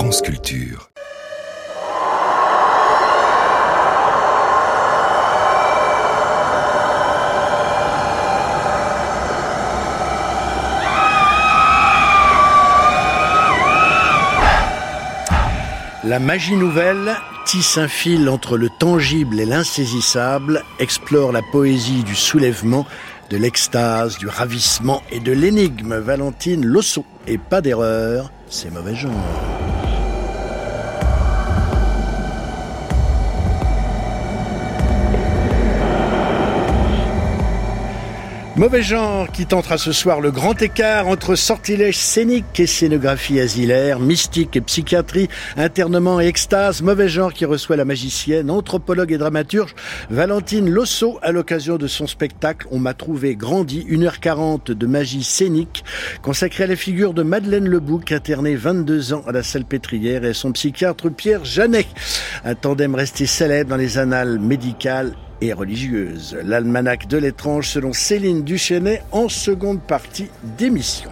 France Culture. La magie nouvelle tisse un fil entre le tangible et l'insaisissable, explore la poésie du soulèvement, de l'extase, du ravissement et de l'énigme. Valentine Losso. Et pas d'erreur, c'est mauvais genre. Mauvais genre qui tentera ce soir le grand écart entre sortilège scénique et scénographie asilaire, mystique et psychiatrie, internement et extase. Mauvais genre qui reçoit la magicienne, anthropologue et dramaturge Valentine Losso à l'occasion de son spectacle On m'a trouvé grandi, 1h40 de magie scénique consacrée à la figure de Madeleine Lebouc, internée 22 ans à la Salpêtrière, et son psychiatre Pierre Janet. Un tandem resté célèbre dans les annales médicales et religieuse. L'almanach de l'étrange selon Céline Duchesnay en seconde partie d'émission.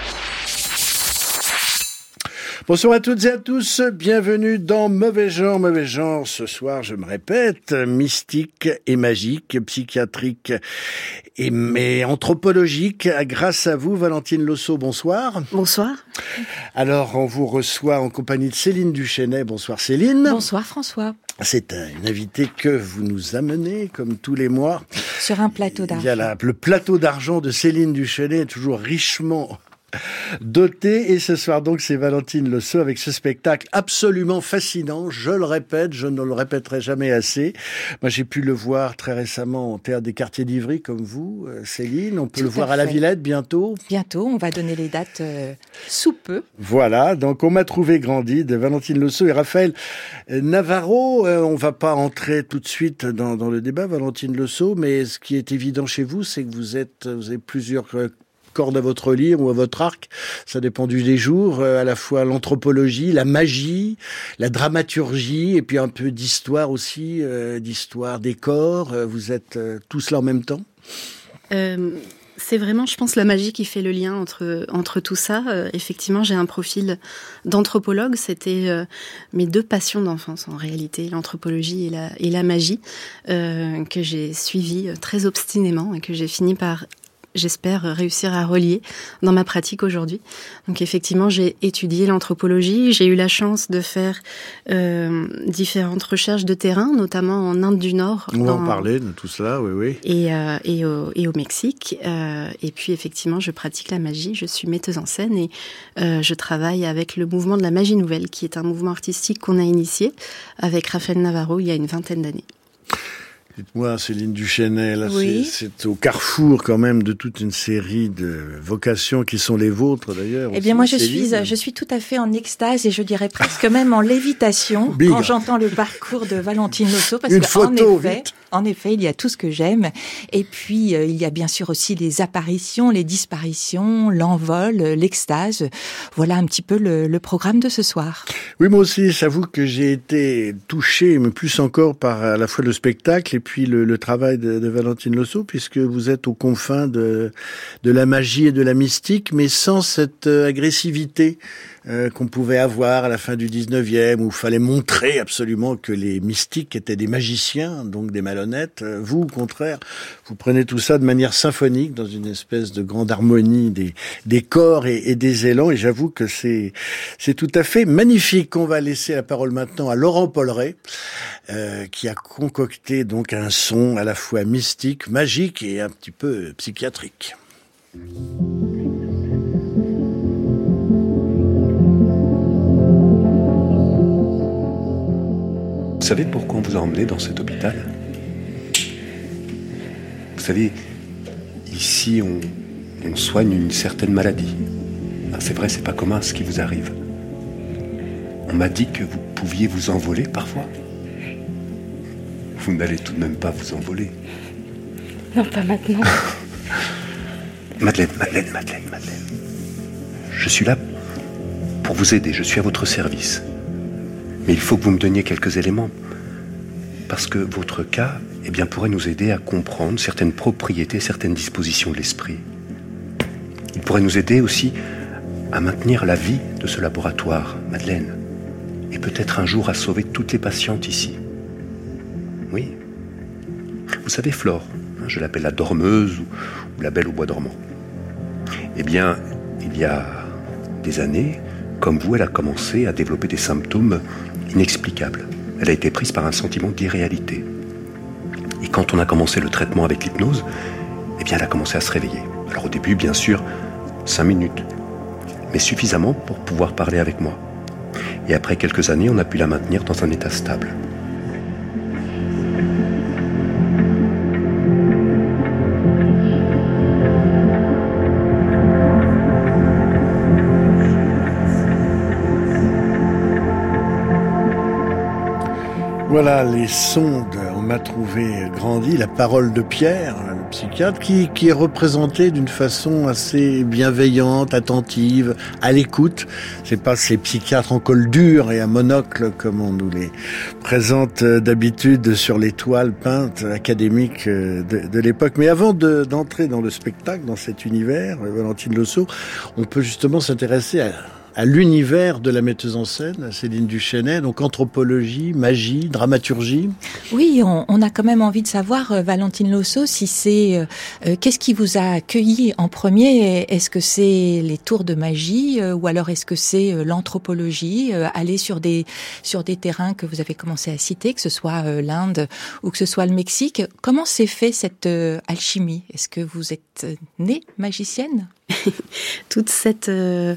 Bonsoir à toutes et à tous, bienvenue dans Mauvais genre. Mauvais genre, ce soir, je me répète, mystique et magique, psychiatrique mais anthropologique. Grâce à vous, Valentine Losso, bonsoir. Bonsoir. Alors, on vous reçoit en compagnie de Céline Duchesnay. Bonsoir Céline. Bonsoir François. C'est une invitée que vous nous amenez, comme tous les mois. Sur un plateau d'argent. Il y a le plateau d'argent de Céline Duchesnay, toujours richement doté. Et ce soir donc, c'est Valentine Losso avec ce spectacle absolument fascinant. Je le répète, je ne le répéterai jamais assez. Moi, j'ai pu le voir très récemment au Théâtre des Quartiers d'Ivry, comme vous, Céline. On peut le voir à la Villette bientôt. Bientôt, on va donner les dates sous peu. Voilà, donc On m'a trouvé grandi de Valentine Losso et Raphaël Navarro. On va pas entrer tout de suite dans le débat, Valentine Losso, mais ce qui est évident chez vous, c'est que vous avez plusieurs cordes à votre lyre ou à votre arc, ça dépend des jours, à la fois l'anthropologie, la magie, la dramaturgie, et puis un peu d'histoire aussi, d'histoire des corps. Vous êtes tout cela en même temps ? C'est vraiment, je pense, la magie qui fait le lien entre tout ça. Effectivement, j'ai un profil d'anthropologue. C'était mes deux passions d'enfance, en réalité, l'anthropologie et la magie, que j'ai suivi très obstinément et que j'ai fini par, j'espère, réussir à relier dans ma pratique aujourd'hui. Donc effectivement, j'ai étudié l'anthropologie. J'ai eu la chance de faire différentes recherches de terrain, notamment en Inde du Nord. On va en parler de tout cela, oui. Et au Mexique. Et puis effectivement, je pratique la magie. Je suis metteuse en scène et je travaille avec le mouvement de la magie nouvelle, qui est un mouvement artistique qu'on a initié avec Raphaël Navarro il y a une vingtaine d'années. Dites-moi, Céline Duchesnay, là, oui. c'est au carrefour quand même de toute une série de vocations qui sont les vôtres d'ailleurs. Eh bien, moi, je suis tout à fait en extase et je dirais presque même en lévitation quand j'entends le parcours de Valentine Losso, parce qu'en effet, il y a tout ce que j'aime. Et puis, il y a bien sûr aussi les apparitions, les disparitions, l'envol, l'extase. Voilà un petit peu le programme de ce soir. Oui, moi aussi, j'avoue que j'ai été touché, mais plus encore par à la fois le spectacle et puis le travail de Valentine Losso, puisque vous êtes aux confins de la magie et de la mystique, mais sans cette agressivité qu'on pouvait avoir à la fin du 19e, où il fallait montrer absolument que les mystiques étaient des magiciens, donc des malhonnêtes. Vous, au contraire, vous prenez tout ça de manière symphonique, dans une espèce de grande harmonie des corps et des élans, et j'avoue que c'est tout à fait magnifique. On va laisser la parole maintenant à Laurent Polleret, qui a concocté donc un son à la fois mystique, magique et un petit peu psychiatrique. Vous savez pourquoi on vous a emmené dans cet hôpital ? Vous savez, ici on soigne une certaine maladie. C'est vrai, c'est pas commun ce qui vous arrive. On m'a dit que vous pouviez vous envoler parfois. Vous n'allez tout de même pas vous envoler. Non, pas maintenant. Madeleine. Je suis là pour vous aider, je suis à votre service. Mais il faut que vous me donniez quelques éléments. Parce que votre cas, pourrait nous aider à comprendre certaines propriétés, certaines dispositions de l'esprit. Il pourrait nous aider aussi à maintenir la vie de ce laboratoire, Madeleine. et peut-être un jour à sauver toutes les patientes ici. Oui. Vous savez Flore, je l'appelle la dormeuse ou la belle au bois dormant. Eh bien, il y a des années, comme vous, elle a commencé à développer des symptômes inexplicables. Elle a été prise par un sentiment d'irréalité. Et quand on a commencé le traitement avec l'hypnose, eh bien, elle a commencé à se réveiller. Alors au début, bien sûr, 5 minutes, mais suffisamment pour pouvoir parler avec moi. Et après quelques années, on a pu la maintenir dans un état stable. Voilà les sons on m'a trouvé grandi, la parole de Pierre, le psychiatre, qui est représenté d'une façon assez bienveillante, attentive, à l'écoute. C'est pas ces psychiatres en col dur et à monocle comme on nous les présente d'habitude sur les toiles peintes académiques de l'époque. Mais avant d'entrer dans le spectacle, dans cet univers, Valentine Losso, on peut justement s'intéresser à l'univers de la metteuse en scène, Céline Duchesnay, donc anthropologie, magie, dramaturgie. Oui, on a quand même envie de savoir, Valentine Losso, si c'est qu'est-ce qui vous a accueilli en premier? Est-ce que c'est les tours de magie ou alors est-ce que c'est l'anthropologie, aller sur des terrains que vous avez commencé à citer, que ce soit l'Inde ou que ce soit le Mexique? Comment s'est fait cette alchimie? Est-ce que vous êtes née magicienne? Toute cette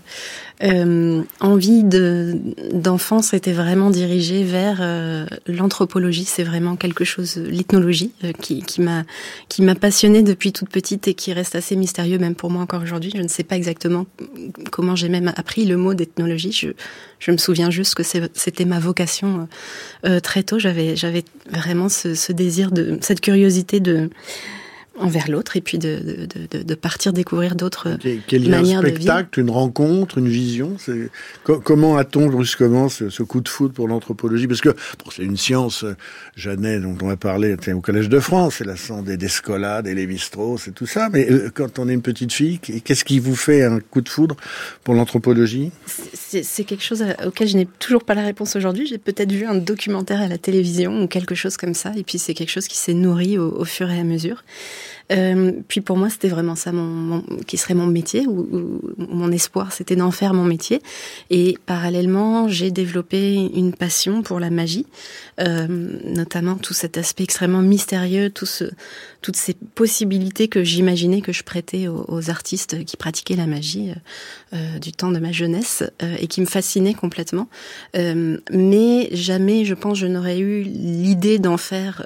envie d'enfance était vraiment dirigée vers l'anthropologie. C'est vraiment quelque chose, l'ethnologie, qui m'a passionnée depuis toute petite et qui reste assez mystérieux même pour moi encore aujourd'hui. Je ne sais pas exactement comment j'ai même appris le mot d'ethnologie. Je me souviens juste que c'était ma vocation très tôt. J'avais vraiment ce désir cette curiosité envers l'autre et puis de partir découvrir d'autres manières de vivre. Un spectacle, une rencontre, une vision. Comment a-t-on brusquement ce coup de foudre pour l'anthropologie? Parce que c'est une science, Jeannet, dont on va parler au Collège de France, c'est la science des Descola, des Lévi-Strauss et tout ça. Mais quand on est une petite fille, qu'est-ce qui vous fait un coup de foudre pour l'anthropologie? C'est quelque chose auquel je n'ai toujours pas la réponse aujourd'hui. J'ai peut-être vu un documentaire à la télévision ou quelque chose comme ça. Et puis c'est quelque chose qui s'est nourri au fur et à mesure. Puis pour moi, c'était vraiment ça qui serait mon métier, ou mon espoir, c'était d'en faire mon métier. Et parallèlement, j'ai développé une passion pour la magie, notamment tout cet aspect extrêmement mystérieux, toutes ces possibilités que j'imaginais que je prêtais aux artistes qui pratiquaient la magie du temps de ma jeunesse et qui me fascinaient complètement. Mais jamais, je pense, je n'aurais eu l'idée d'en faire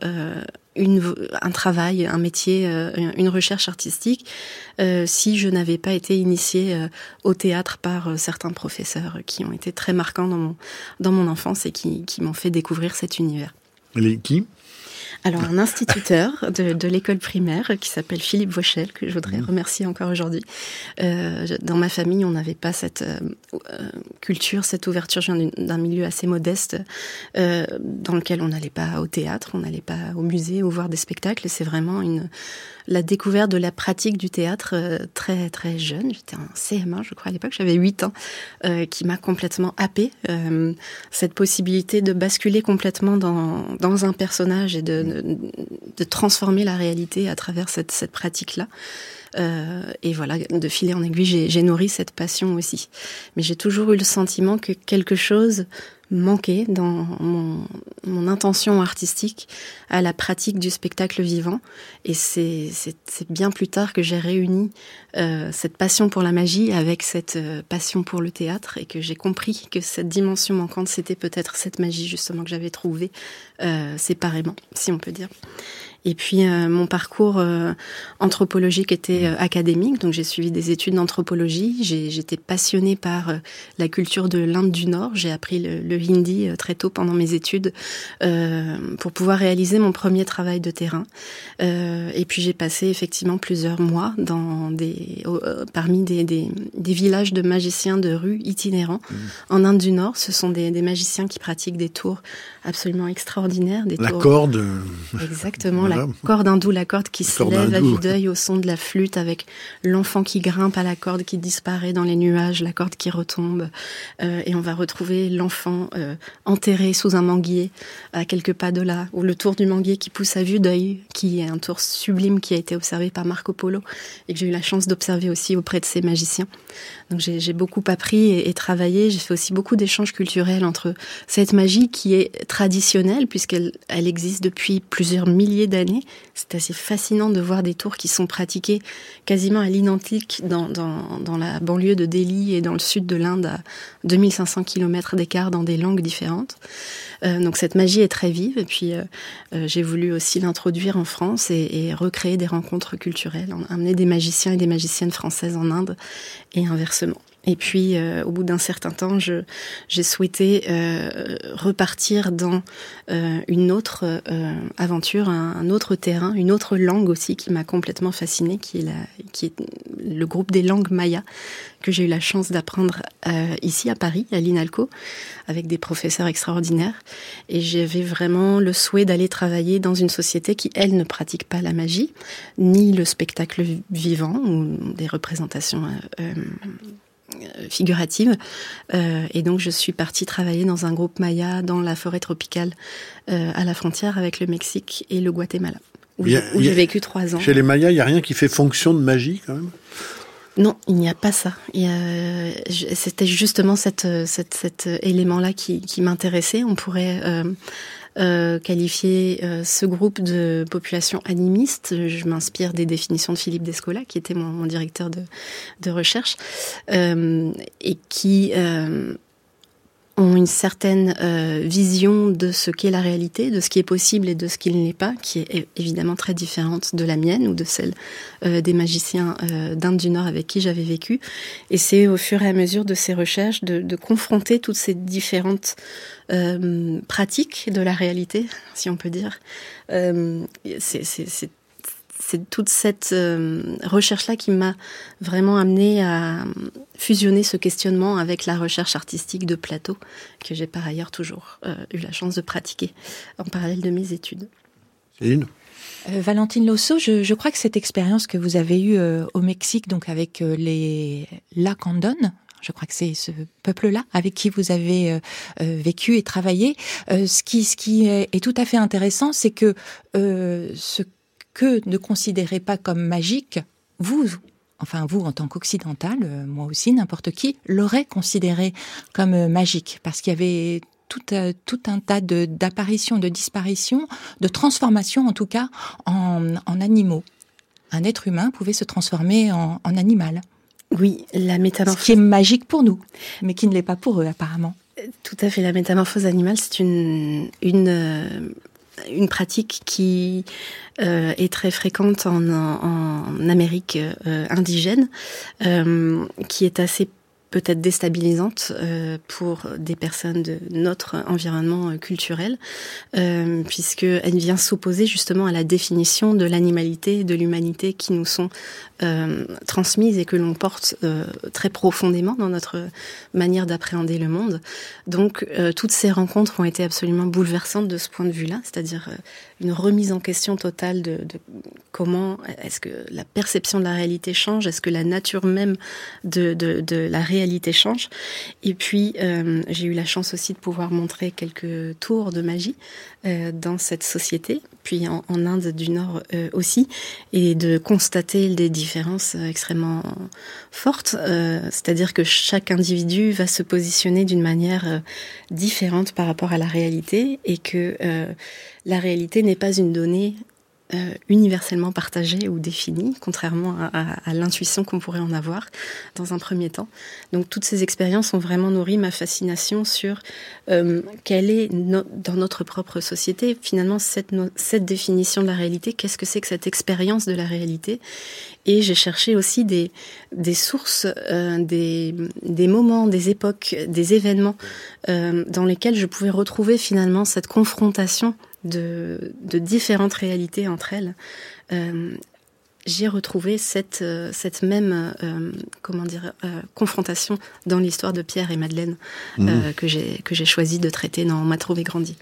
un travail, un métier, une recherche artistique, si je n'avais pas été initiée au théâtre par certains professeurs qui ont été très marquants dans mon enfance et qui m'ont fait découvrir cet univers. Qui ? Alors, un instituteur de l'école primaire qui s'appelle Philippe Vauchel, que je voudrais remercier encore aujourd'hui. Dans ma famille, on n'avait pas cette culture, cette ouverture. Je viens d'un milieu assez modeste dans lequel on n'allait pas au théâtre, on n'allait pas au musée ou voir des spectacles. Et c'est vraiment la découverte de la pratique du théâtre très très jeune. J'étais en CM1, je crois, à l'époque, j'avais 8 ans, qui m'a complètement happée. Cette possibilité de basculer complètement dans un personnage et de transformer la réalité à travers cette pratique-là. Et voilà, de fil en aiguille, j'ai nourri cette passion aussi. Mais j'ai toujours eu le sentiment que quelque chose manquait dans mon intention artistique à la pratique du spectacle vivant. Et c'est bien plus tard que j'ai réuni cette passion pour la magie avec cette passion pour le théâtre et que j'ai compris que cette dimension manquante, c'était peut-être cette magie justement que j'avais trouvée séparément, si on peut dire. Et puis mon parcours anthropologique était académique, donc j'ai suivi des études d'anthropologie. J'étais passionnée par la culture de l'Inde du Nord. J'ai appris le hindi très tôt pendant mes études pour pouvoir réaliser mon premier travail de terrain. Et puis j'ai passé effectivement plusieurs mois parmi des villages de magiciens de rue itinérants en Inde du Nord. Ce sont des magiciens qui pratiquent des tours absolument extraordinaires. La corde. Exactement. la corde hindoue, la corde qui se lève à vue d'œil au son de la flûte, avec l'enfant qui grimpe à la corde, qui disparaît dans les nuages, la corde qui retombe. Et on va retrouver l'enfant enterré sous un manguier à quelques pas de là, ou le tour du manguier qui pousse à vue d'œil, qui est un tour sublime qui a été observé par Marco Polo et que j'ai eu la chance d'observer aussi auprès de ces magiciens. Donc j'ai beaucoup appris et travaillé. J'ai fait aussi beaucoup d'échanges culturels entre cette magie qui est traditionnelle puisqu'elle existe depuis plusieurs milliers d'années. C'est assez fascinant de voir des tours qui sont pratiquées quasiment à l'identique dans la banlieue de Delhi et dans le sud de l'Inde à 2500 km d'écart dans des langues différentes. Donc cette magie est très vive et puis j'ai voulu aussi l'introduire en France et recréer des rencontres culturelles, amener des magiciens et des magiciennes françaises en Inde et inversement. Et puis, au bout d'un certain temps, j'ai souhaité repartir dans une autre aventure, un autre terrain, une autre langue aussi qui m'a complètement fascinée, qui est le groupe des langues mayas, que j'ai eu la chance d'apprendre ici à Paris, à l'INALCO, avec des professeurs extraordinaires. Et j'avais vraiment le souhait d'aller travailler dans une société qui, elle, ne pratique pas la magie, ni le spectacle vivant, ou des représentations figurative. Et donc, je suis partie travailler dans un groupe maya dans la forêt tropicale à la frontière avec le Mexique et le Guatemala, où j'ai vécu 3 ans. Chez les Mayas, il n'y a rien qui fait fonction de magie, quand même ? Non, il n'y a pas ça. C'était justement cet élément-là qui m'intéressait. On pourrait qualifier ce groupe de population animiste. Je m'inspire des définitions de Philippe Descola, qui était mon directeur de recherche, et qui ont une certaine vision de ce qu'est la réalité, de ce qui est possible et de ce qui ne l'est pas, qui est évidemment très différente de la mienne ou de celle des magiciens d'Inde du Nord avec qui j'avais vécu. Et c'est au fur et à mesure de ces recherches de confronter toutes ces différentes pratiques de la réalité, si on peut dire. C'est toute cette recherche-là qui m'a vraiment amenée à fusionner ce questionnement avec la recherche artistique de plateau, que j'ai par ailleurs toujours eu la chance de pratiquer en parallèle de mes études. Céline ? Valentine Losso, je crois que cette expérience que vous avez eue au Mexique, donc avec les Lacandon, je crois que c'est ce peuple-là avec qui vous avez vécu et travaillé. Ce qui est tout à fait intéressant, c'est que ce que ne considérez pas comme magique, vous en tant qu'occidental, moi aussi, n'importe qui, l'aurait considéré comme magique, parce qu'il y avait tout un tas d'apparitions, de disparitions, de transformations en tout cas en animaux. Un être humain pouvait se transformer en animal. Oui, la métamorphose. Ce qui est magique pour nous, mais qui ne l'est pas pour eux apparemment. Tout à fait, la métamorphose animale, c'est une pratique qui est très fréquente en Amérique indigène, qui est assez peut-être déstabilisante pour des personnes de notre environnement culturel, puisqu'elle vient s'opposer justement à la définition de l'animalité et de l'humanité qui nous sont transmises et que l'on porte très profondément dans notre manière d'appréhender le monde. Donc toutes ces rencontres ont été absolument bouleversantes de ce point de vue-là, c'est-à-dire une remise en question totale de comment est-ce que la perception de la réalité change, est-ce que la nature même de la réalité change. Et puis j'ai eu la chance aussi de pouvoir montrer quelques tours de magie dans cette société, puis en Inde du Nord aussi, et de constater des différences extrêmement fortes, c'est-à-dire que chaque individu va se positionner d'une manière différente par rapport à la réalité, et que la réalité n'est pas une donnée universellement partagée ou définie, contrairement à l'intuition qu'on pourrait en avoir dans un premier temps. Donc toutes ces expériences ont vraiment nourri ma fascination sur quelle est dans notre propre société finalement cette définition de la réalité, qu'est-ce que c'est que cette expérience de la réalité. Et j'ai cherché aussi des sources, des moments, des époques, des événements dans lesquels je pouvais retrouver finalement cette confrontation de différentes réalités entre elles. J'ai retrouvé cette même confrontation dans l'histoire de Pierre et Madeleine que j'ai choisi de traiter dans On m'a trouvé grandi.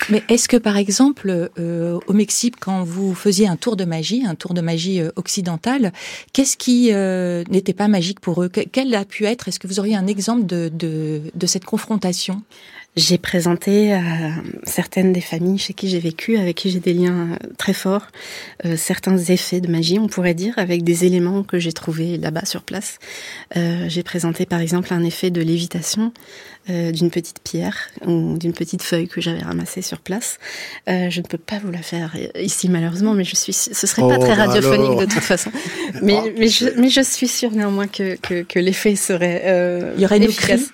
Mais est-ce que, par exemple, au Mexique, quand vous faisiez un tour de magie occidentale, qu'est-ce qui n'était pas magique pour eux? Quel a pu être? Est-ce que vous auriez un exemple de cette confrontation? J'ai présenté à certaines des familles chez qui j'ai vécu, avec qui j'ai des liens très forts, certains effets de magie, on pourrait dire, avec des éléments que j'ai trouvés là-bas sur place. J'ai présenté par exemple un effet de lévitation d'une petite pierre ou d'une petite feuille que j'avais ramassée sur place. Je ne peux pas vous la faire ici malheureusement, mais ce serait pas très radiophonique alors. De toute façon. Mais je suis sûre néanmoins que l'effet serait il y aurait efficace.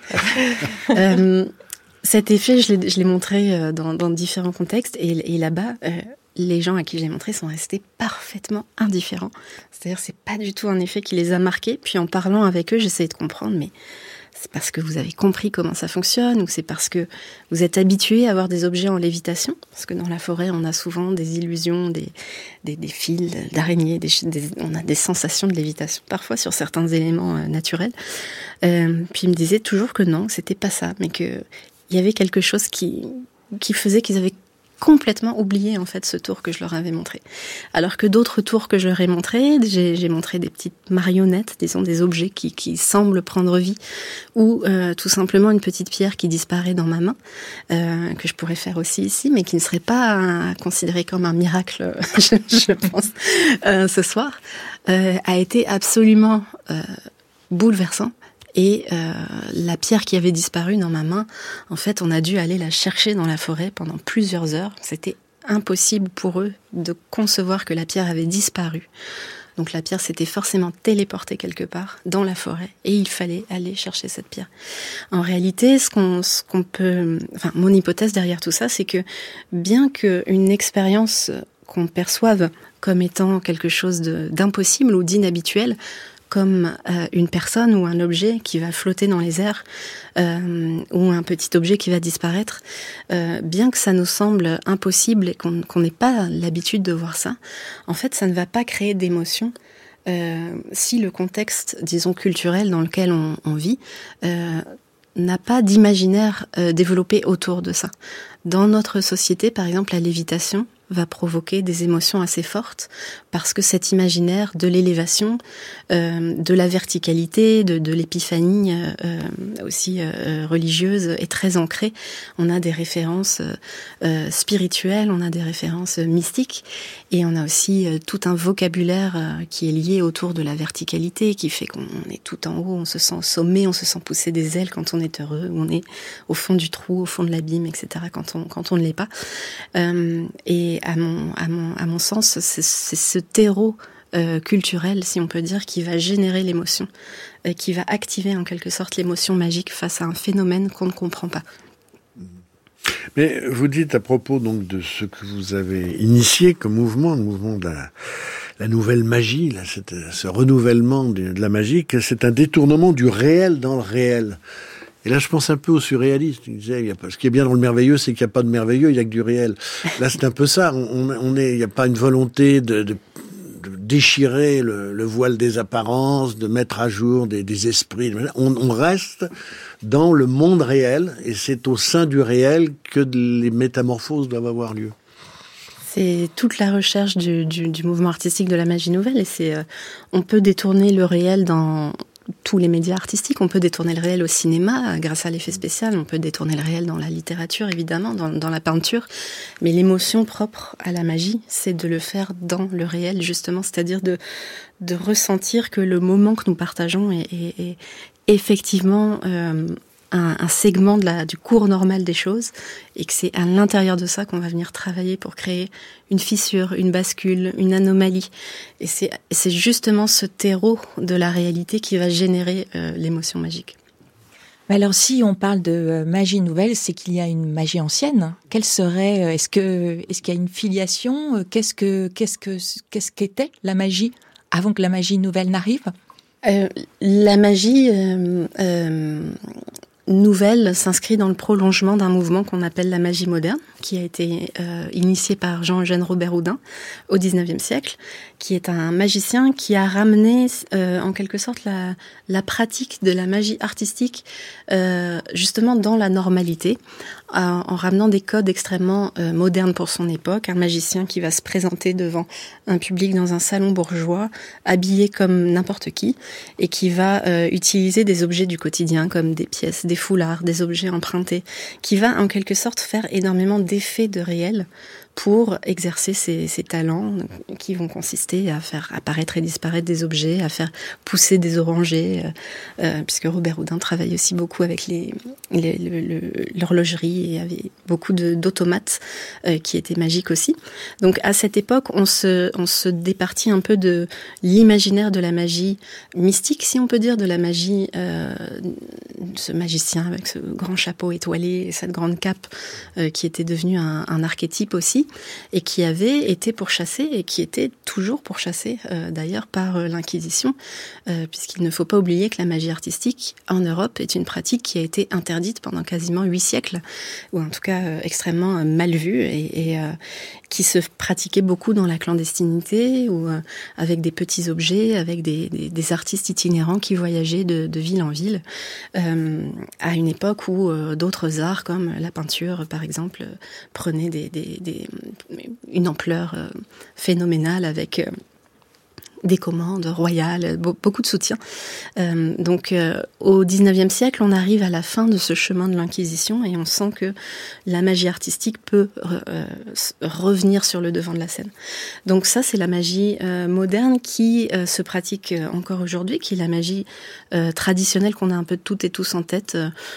Cet effet, je l'ai montré dans différents contextes et là-bas, les gens à qui j'ai montré sont restés parfaitement indifférents. C'est-à-dire, c'est pas du tout un effet qui les a marqués. Puis en parlant avec eux, j'essayais de comprendre, mais c'est parce que vous avez compris comment ça fonctionne ou c'est parce que vous êtes habitués à avoir des objets en lévitation? Parce que dans la forêt, on a souvent des illusions, des fils d'araignées, on a des sensations de lévitation parfois sur certains éléments naturels. Puis ils me disaient toujours que non, c'était pas ça, mais que il y avait quelque chose qui faisait qu'ils avaient complètement oublié en fait ce tour que je leur avais montré. Alors que d'autres tours que je leur ai montrés, j'ai montré des petites marionnettes, disons des objets qui semblent prendre vie, ou tout simplement une petite pierre qui disparaît dans ma main, que je pourrais faire aussi ici, mais qui ne serait pas considérée comme un miracle, je pense, ce soir, a été absolument bouleversant. Et la pierre qui avait disparu dans ma main, en fait, on a dû aller la chercher dans la forêt pendant plusieurs heures. C'était impossible pour eux de concevoir que la pierre avait disparu. Donc la pierre s'était forcément téléportée quelque part dans la forêt et il fallait aller chercher cette pierre. En réalité, mon hypothèse derrière tout ça, c'est que bien qu'une expérience qu'on perçoive comme étant quelque chose d'impossible ou d'inhabituel, comme une personne ou un objet qui va flotter dans les airs ou un petit objet qui va disparaître, bien que ça nous semble impossible et qu'on n'ait pas l'habitude de voir ça, en fait, ça ne va pas créer d'émotion si le contexte, disons, culturel dans lequel on vit n'a pas d'imaginaire développé autour de ça. Dans notre société, par exemple, la lévitation va provoquer des émotions assez fortes parce que cet imaginaire de l'élévation, de la verticalité, de l'épiphanie aussi religieuse est très ancré. On a des références spirituelles, on a des références mystiques et on a aussi tout un vocabulaire qui est lié autour de la verticalité, qui fait qu'on est tout en haut, on se sent au sommet, on se sent pousser des ailes quand on est heureux, ou on est au fond du trou, au fond de l'abîme, etc. quand on ne l'est pas. Et à mon sens, c'est ce terreau culturel, si on peut dire, qui va générer l'émotion, qui va activer en quelque sorte l'émotion magique face à un phénomène qu'on ne comprend pas. Mais vous dites à propos donc de ce que vous avez initié comme mouvement, le mouvement de la nouvelle magie, là, ce renouvellement de la magie, que c'est un détournement du réel dans le réel. Et là, je pense un peu aux surréalistes. Ils disaient, ce qui est bien dans le merveilleux, c'est qu'il n'y a pas de merveilleux, il n'y a que du réel. Là, c'est un peu ça. Il n'y a pas une volonté de déchirer le voile des apparences, de mettre à jour des esprits. On reste dans le monde réel, et c'est au sein du réel que les métamorphoses doivent avoir lieu. C'est toute la recherche du mouvement artistique de la magie nouvelle, et on peut détourner le réel dans tous les médias artistiques. On peut détourner le réel au cinéma grâce à l'effet spécial, on peut détourner le réel dans la littérature, évidemment, dans la peinture, mais l'émotion propre à la magie, c'est de le faire dans le réel, justement, c'est-à-dire de ressentir que le moment que nous partageons est effectivement un segment du cours normal des choses, et que c'est à l'intérieur de ça qu'on va venir travailler pour créer une fissure, une bascule, une anomalie. Et c'est justement ce terreau de la réalité qui va générer l'émotion magique. Mais alors, si on parle de magie nouvelle, c'est qu'il y a une magie ancienne. Quelle serait, est-ce qu'il y a une filiation? Qu'est-ce qu'était la magie avant que la magie nouvelle n'arrive? La magie nouvelle s'inscrit dans le prolongement d'un mouvement qu'on appelle la magie moderne, qui a été initié par Jean-Eugène Robert-Houdin au XIXe siècle, qui est un magicien qui a ramené en quelque sorte la pratique de la magie artistique justement dans la normalité, en ramenant des codes extrêmement modernes pour son époque. Un magicien qui va se présenter devant un public dans un salon bourgeois, habillé comme n'importe qui, et qui va utiliser des objets du quotidien comme des pièces, des foulards, des objets empruntés, qui va en quelque sorte faire énormément d'effets de réel pour exercer ses talents qui vont consister à faire apparaître et disparaître des objets, à faire pousser des orangers, puisque Robert Houdin travaille aussi beaucoup avec l'horlogerie et avait beaucoup d'automates qui étaient magiques aussi. Donc à cette époque, on se départit un peu de l'imaginaire de la magie mystique, si on peut dire, de la magie, ce magicien avec ce grand chapeau étoilé et cette grande cape qui était devenu un archétype aussi, et qui avait été pourchassé et qui était toujours pourchassé d'ailleurs par l'Inquisition, puisqu'il ne faut pas oublier que la magie artistique en Europe est une pratique qui a été interdite pendant quasiment 8 siècles, ou en tout cas extrêmement mal vue, et qui se pratiquait beaucoup dans la clandestinité, ou avec des petits objets, avec des artistes itinérants qui voyageaient de ville en ville, à une époque où d'autres arts, comme la peinture par exemple, prenaient une ampleur phénoménale avec des commandes royales, beaucoup de soutien. Donc au XIXe siècle, on arrive à la fin de ce chemin de l'Inquisition et on sent que la magie artistique peut revenir sur le devant de la scène. Donc ça, c'est la magie moderne qui se pratique encore aujourd'hui, qui est la magie traditionnelle qu'on a un peu toutes et tous en tête,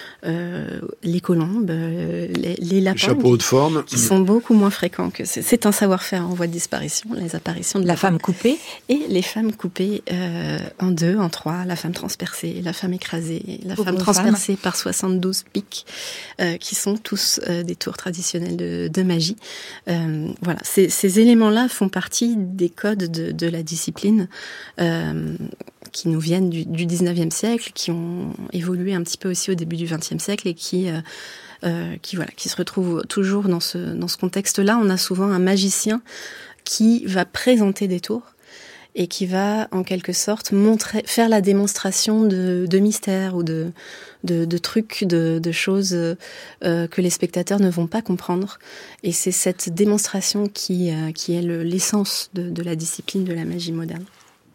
les colombes, les lapins, chapeaux de forme, qui sont beaucoup moins fréquents que c'est un savoir-faire en voie de disparition, les apparitions de la femme coupée et les femmes coupées en 2, en 3, la femme transpercée, la femme écrasée, la femme transpercée par 72 pics, qui sont tous des tours traditionnels de magie. Voilà, ces éléments-là font partie des codes de la discipline qui nous viennent du 19e siècle, qui ont évolué un petit peu aussi au début du 20e siècle et qui se retrouvent toujours dans ce contexte-là. On a souvent un magicien qui va présenter des tours et qui va en quelque sorte faire la démonstration de mystères ou de trucs, de choses que les spectateurs ne vont pas comprendre. Et c'est cette démonstration qui est l'essence de la discipline de la magie moderne.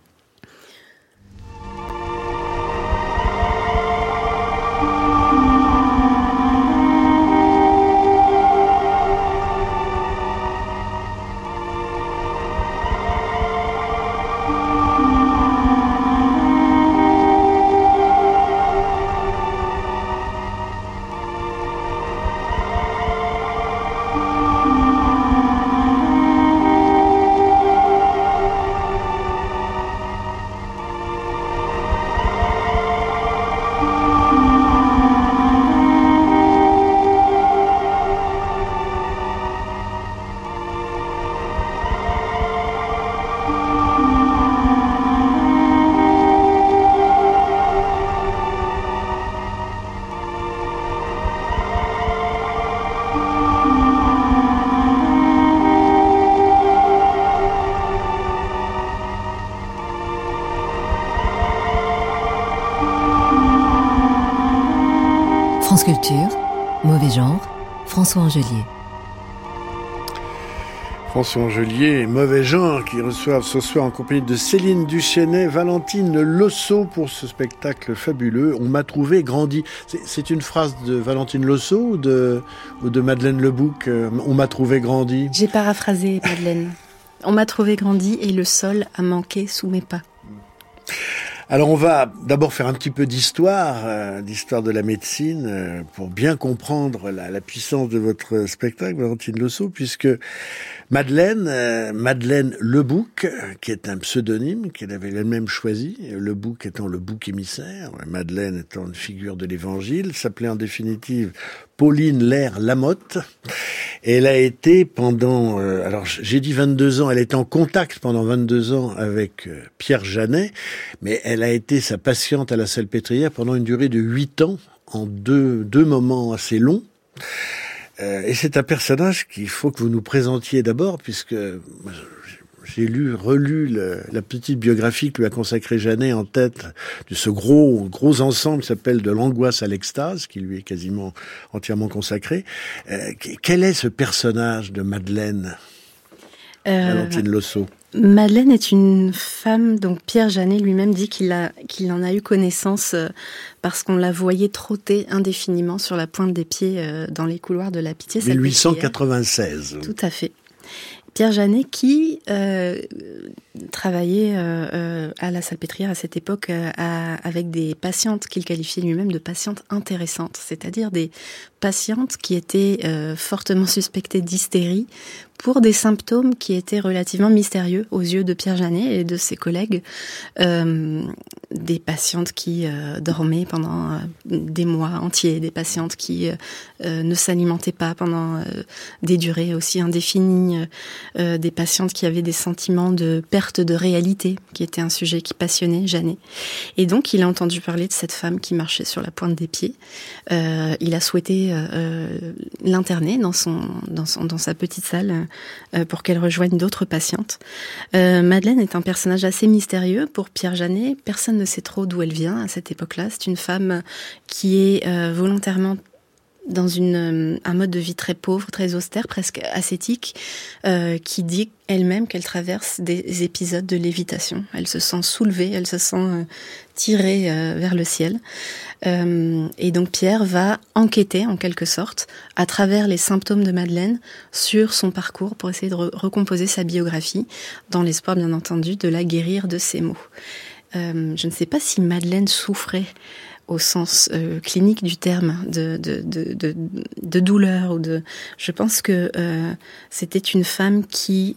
France Culture, Mauvais Genre, François Angelier. François Angelier, Mauvais Genre, qui reçoivent ce soir en compagnie de Céline Duchesnay, Valentine Losso pour ce spectacle fabuleux. On m'a trouvé grandi. C'est une phrase de Valentine Losso ou de Madeleine Lebouc, on m'a trouvé grandi. J'ai paraphrasé Madeleine. On m'a trouvé grandi et le sol a manqué sous mes pas. Alors on va d'abord faire un petit peu d'histoire de la médecine, pour bien comprendre la puissance de votre spectacle, Valentine Losso, puisque Madeleine Lebouc, qui est un pseudonyme qu'elle avait elle-même choisi, Lebouc étant le bouc émissaire, Madeleine étant une figure de l'Évangile, s'appelait en définitive Pauline Lair Lamotte. Et elle a été pendant, alors j'ai dit 22 ans, elle est en contact pendant 22 ans avec Pierre Janet, mais elle a été sa patiente à la Salpêtrière pendant une durée de 8 ans, en deux moments assez longs. Et c'est un personnage qu'il faut que vous nous présentiez d'abord, puisque j'ai relu la petite biographie que lui a consacrée Janet en tête de ce gros ensemble qui s'appelle De l'angoisse à l'extase, qui lui est quasiment entièrement consacré. Quel est ce personnage de Madeleine, Valentine Losso? Madeleine est une femme dont Pierre Janet lui-même dit qu'il en a eu connaissance parce qu'on la voyait trotter indéfiniment sur la pointe des pieds dans les couloirs de la Pitié. 1896. Tout à fait. Pierre Janet qui travaillait à la Salpêtrière à cette époque avec des patientes qu'il qualifiait lui-même de patientes intéressantes, c'est-à-dire des patientes qui étaient fortement suspectées d'hystérie pour des symptômes qui étaient relativement mystérieux aux yeux de Pierre Janet et de ses collègues. Des patientes qui dormaient pendant des mois entiers, des patientes qui ne s'alimentaient pas pendant des durées aussi indéfinies, des patientes qui avaient des sentiments de perte de réalité, qui était un sujet qui passionnait Janet. Et donc, il a entendu parler de cette femme qui marchait sur la pointe des pieds. Il a souhaité l'interner dans sa petite salle pour qu'elle rejoigne d'autres patientes. Madeleine est un personnage assez mystérieux pour Pierre Janet. Personne ne sait trop d'où elle vient à cette époque-là. C'est une femme qui est volontairement dans un mode de vie très pauvre, très austère, presque ascétique, qui dit elle-même qu'elle traverse des épisodes de lévitation. Elle se sent soulevée, elle se sent tirée vers le ciel. Et donc Pierre va enquêter, en quelque sorte, à travers les symptômes de Madeleine, sur son parcours pour essayer de recomposer sa biographie, dans l'espoir, bien entendu, de la guérir de ses maux. Je ne sais pas si Madeleine souffrait au sens clinique du terme de douleur ou de. Je pense que c'était une femme qui,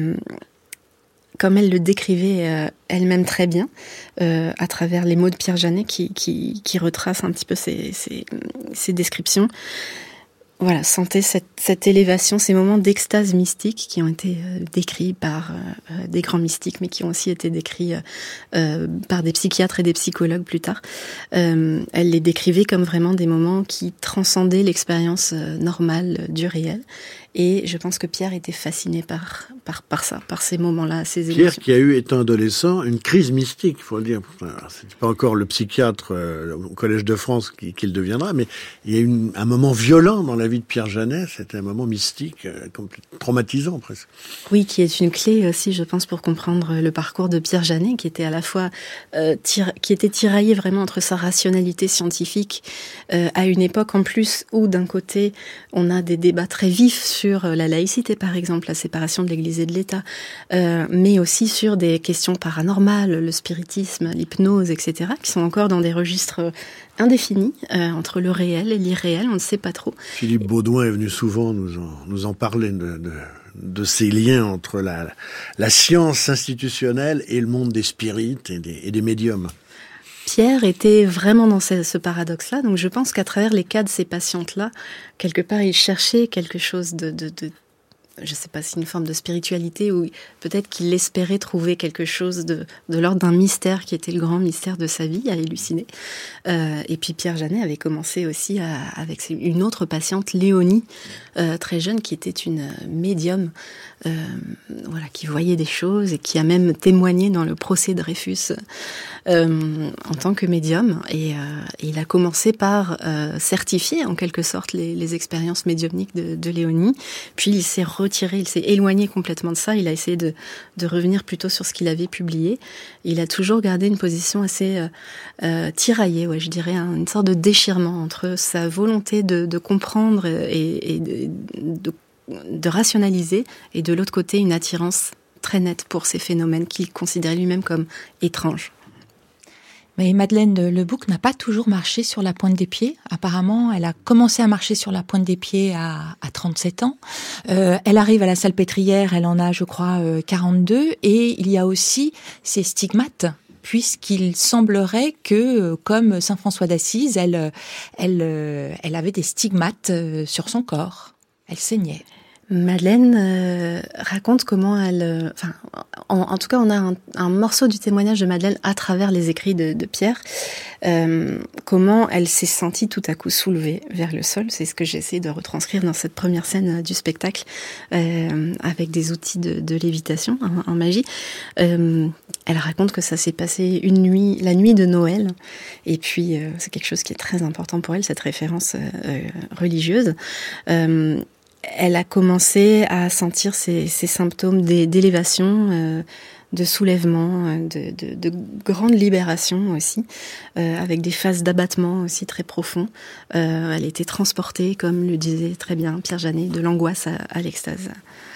comme elle le décrivait elle-même très bien, à travers les mots de Pierre Janet qui retrace un petit peu ses descriptions. Voilà, sentait cette élévation, ces moments d'extase mystique qui ont été décrits par des grands mystiques, mais qui ont aussi été décrits par des psychiatres et des psychologues plus tard. Elle les décrivait comme vraiment des moments qui transcendaient l'expérience normale du réel. Et je pense que Pierre était fasciné par ça, par ces moments-là, ces émotions. Pierre qui a eu, étant adolescent, une crise mystique, il faut le dire. C'est pas encore le psychiatre au Collège de France qu'il deviendra, mais il y a eu un moment violent dans la vie de Pierre Janet. C'était un moment mystique, traumatisant presque. Oui, qui est une clé aussi, je pense, pour comprendre le parcours de Pierre Janet, qui était à la fois qui était tiraillé vraiment entre sa rationalité scientifique à une époque en plus où d'un côté on a des débats très vifs sur la laïcité, par exemple, la séparation de l'Église et de l'État, mais aussi sur des questions paranormales, le spiritisme, l'hypnose, etc., qui sont encore dans des registres indéfinis, entre le réel et l'irréel, on ne sait pas trop. Philippe Baudouin est venu souvent nous en parler de ces liens entre la science institutionnelle et le monde des spirites et des médiums. Pierre était vraiment dans ce paradoxe-là, donc je pense qu'à travers les cas de ces patientes-là, quelque part, il cherchait quelque chose de je ne sais pas si une forme de spiritualité, ou peut-être qu'il espérait trouver quelque chose de l'ordre d'un mystère qui était le grand mystère de sa vie à élucider. Et puis Pierre Janet avait commencé aussi avec une autre patiente, Léonie, très jeune, qui était une médium, qui voyait des choses et qui a même témoigné dans le procès de Dreyfus en tant que médium. Et il a commencé par certifier en quelque sorte les expériences médiumniques de Léonie. Puis il s'est il s'est éloigné complètement de ça. Il a essayé de revenir plutôt sur ce qu'il avait publié. Il a toujours gardé une position assez tiraillée, je dirais, une sorte de déchirement entre sa volonté de comprendre et de rationaliser, et de l'autre côté une attirance très nette pour ces phénomènes qu'il considérait lui-même comme étranges. Mais Madeleine Lebouc n'a pas toujours marché sur la pointe des pieds. Apparemment, elle a commencé à marcher sur la pointe des pieds à 37 ans. Elle arrive à la Salpêtrière, elle en a, je crois, 42. Et il y a aussi ces stigmates, puisqu'il semblerait que, comme saint François d'Assise, elle avait des stigmates sur son corps. Elle saignait. Madeleine raconte comment elle... en tout cas, on a un morceau du témoignage de Madeleine à travers les écrits de Pierre. Comment elle s'est sentie tout à coup soulevée vers le sol. C'est ce que j'ai essayé de retranscrire dans cette première scène du spectacle, avec des outils de lévitation en magie. Elle raconte que ça s'est passé la nuit de Noël. Et puis, c'est quelque chose qui est très important pour elle, cette référence religieuse. Elle a commencé à sentir ces symptômes d'élévation, de soulèvement, de grande libération aussi, avec des phases d'abattement aussi très profonds. Elle était transportée, comme le disait très bien Pierre Janet, de l'angoisse à l'extase.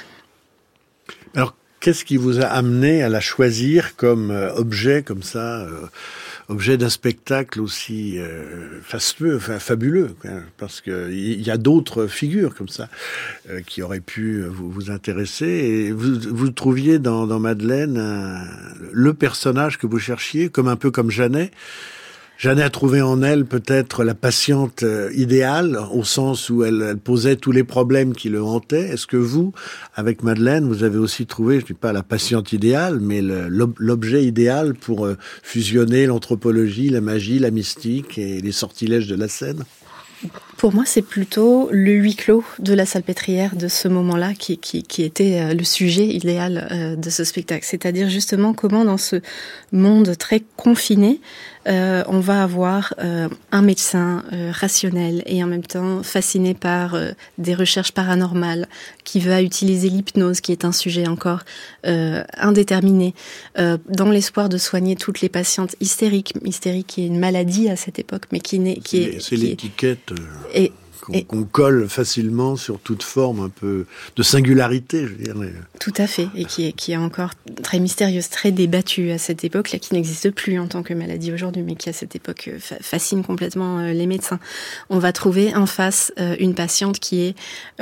Alors, qu'est-ce qui vous a amené à la choisir comme objet, comme ça, objet d'un spectacle aussi fastueux, fabuleux, parce que il y a d'autres figures comme ça qui auraient pu vous intéresser, et vous trouviez dans Madeleine le personnage que vous cherchiez, un peu comme Janet. Janet a trouvé en elle peut-être la patiente idéale, au sens où elle posait tous les problèmes qui le hantaient. Est-ce que vous, avec Madeleine, vous avez aussi trouvé, je ne dis pas la patiente idéale, mais l'objet idéal pour fusionner l'anthropologie, la magie, la mystique et les sortilèges de la scène ? Pour moi, c'est plutôt le huis clos de la Salpêtrière de ce moment-là qui était le sujet idéal de ce spectacle. C'est-à-dire justement comment dans ce monde très confiné, on va avoir un médecin rationnel et en même temps fasciné par des recherches paranormales, qui va utiliser l'hypnose, qui est un sujet encore indéterminé, dans l'espoir de soigner toutes les patientes hystériques. Hystérique qui est une maladie à cette époque, mais c'est l'étiquette qu'on colle facilement sur toute forme un peu de singularité, je veux dire. Tout à fait, et qui est encore très mystérieuse, très débattue à cette époque, là, qui n'existe plus en tant que maladie aujourd'hui, mais qui à cette époque fascine complètement les médecins. On va trouver en face une patiente qui est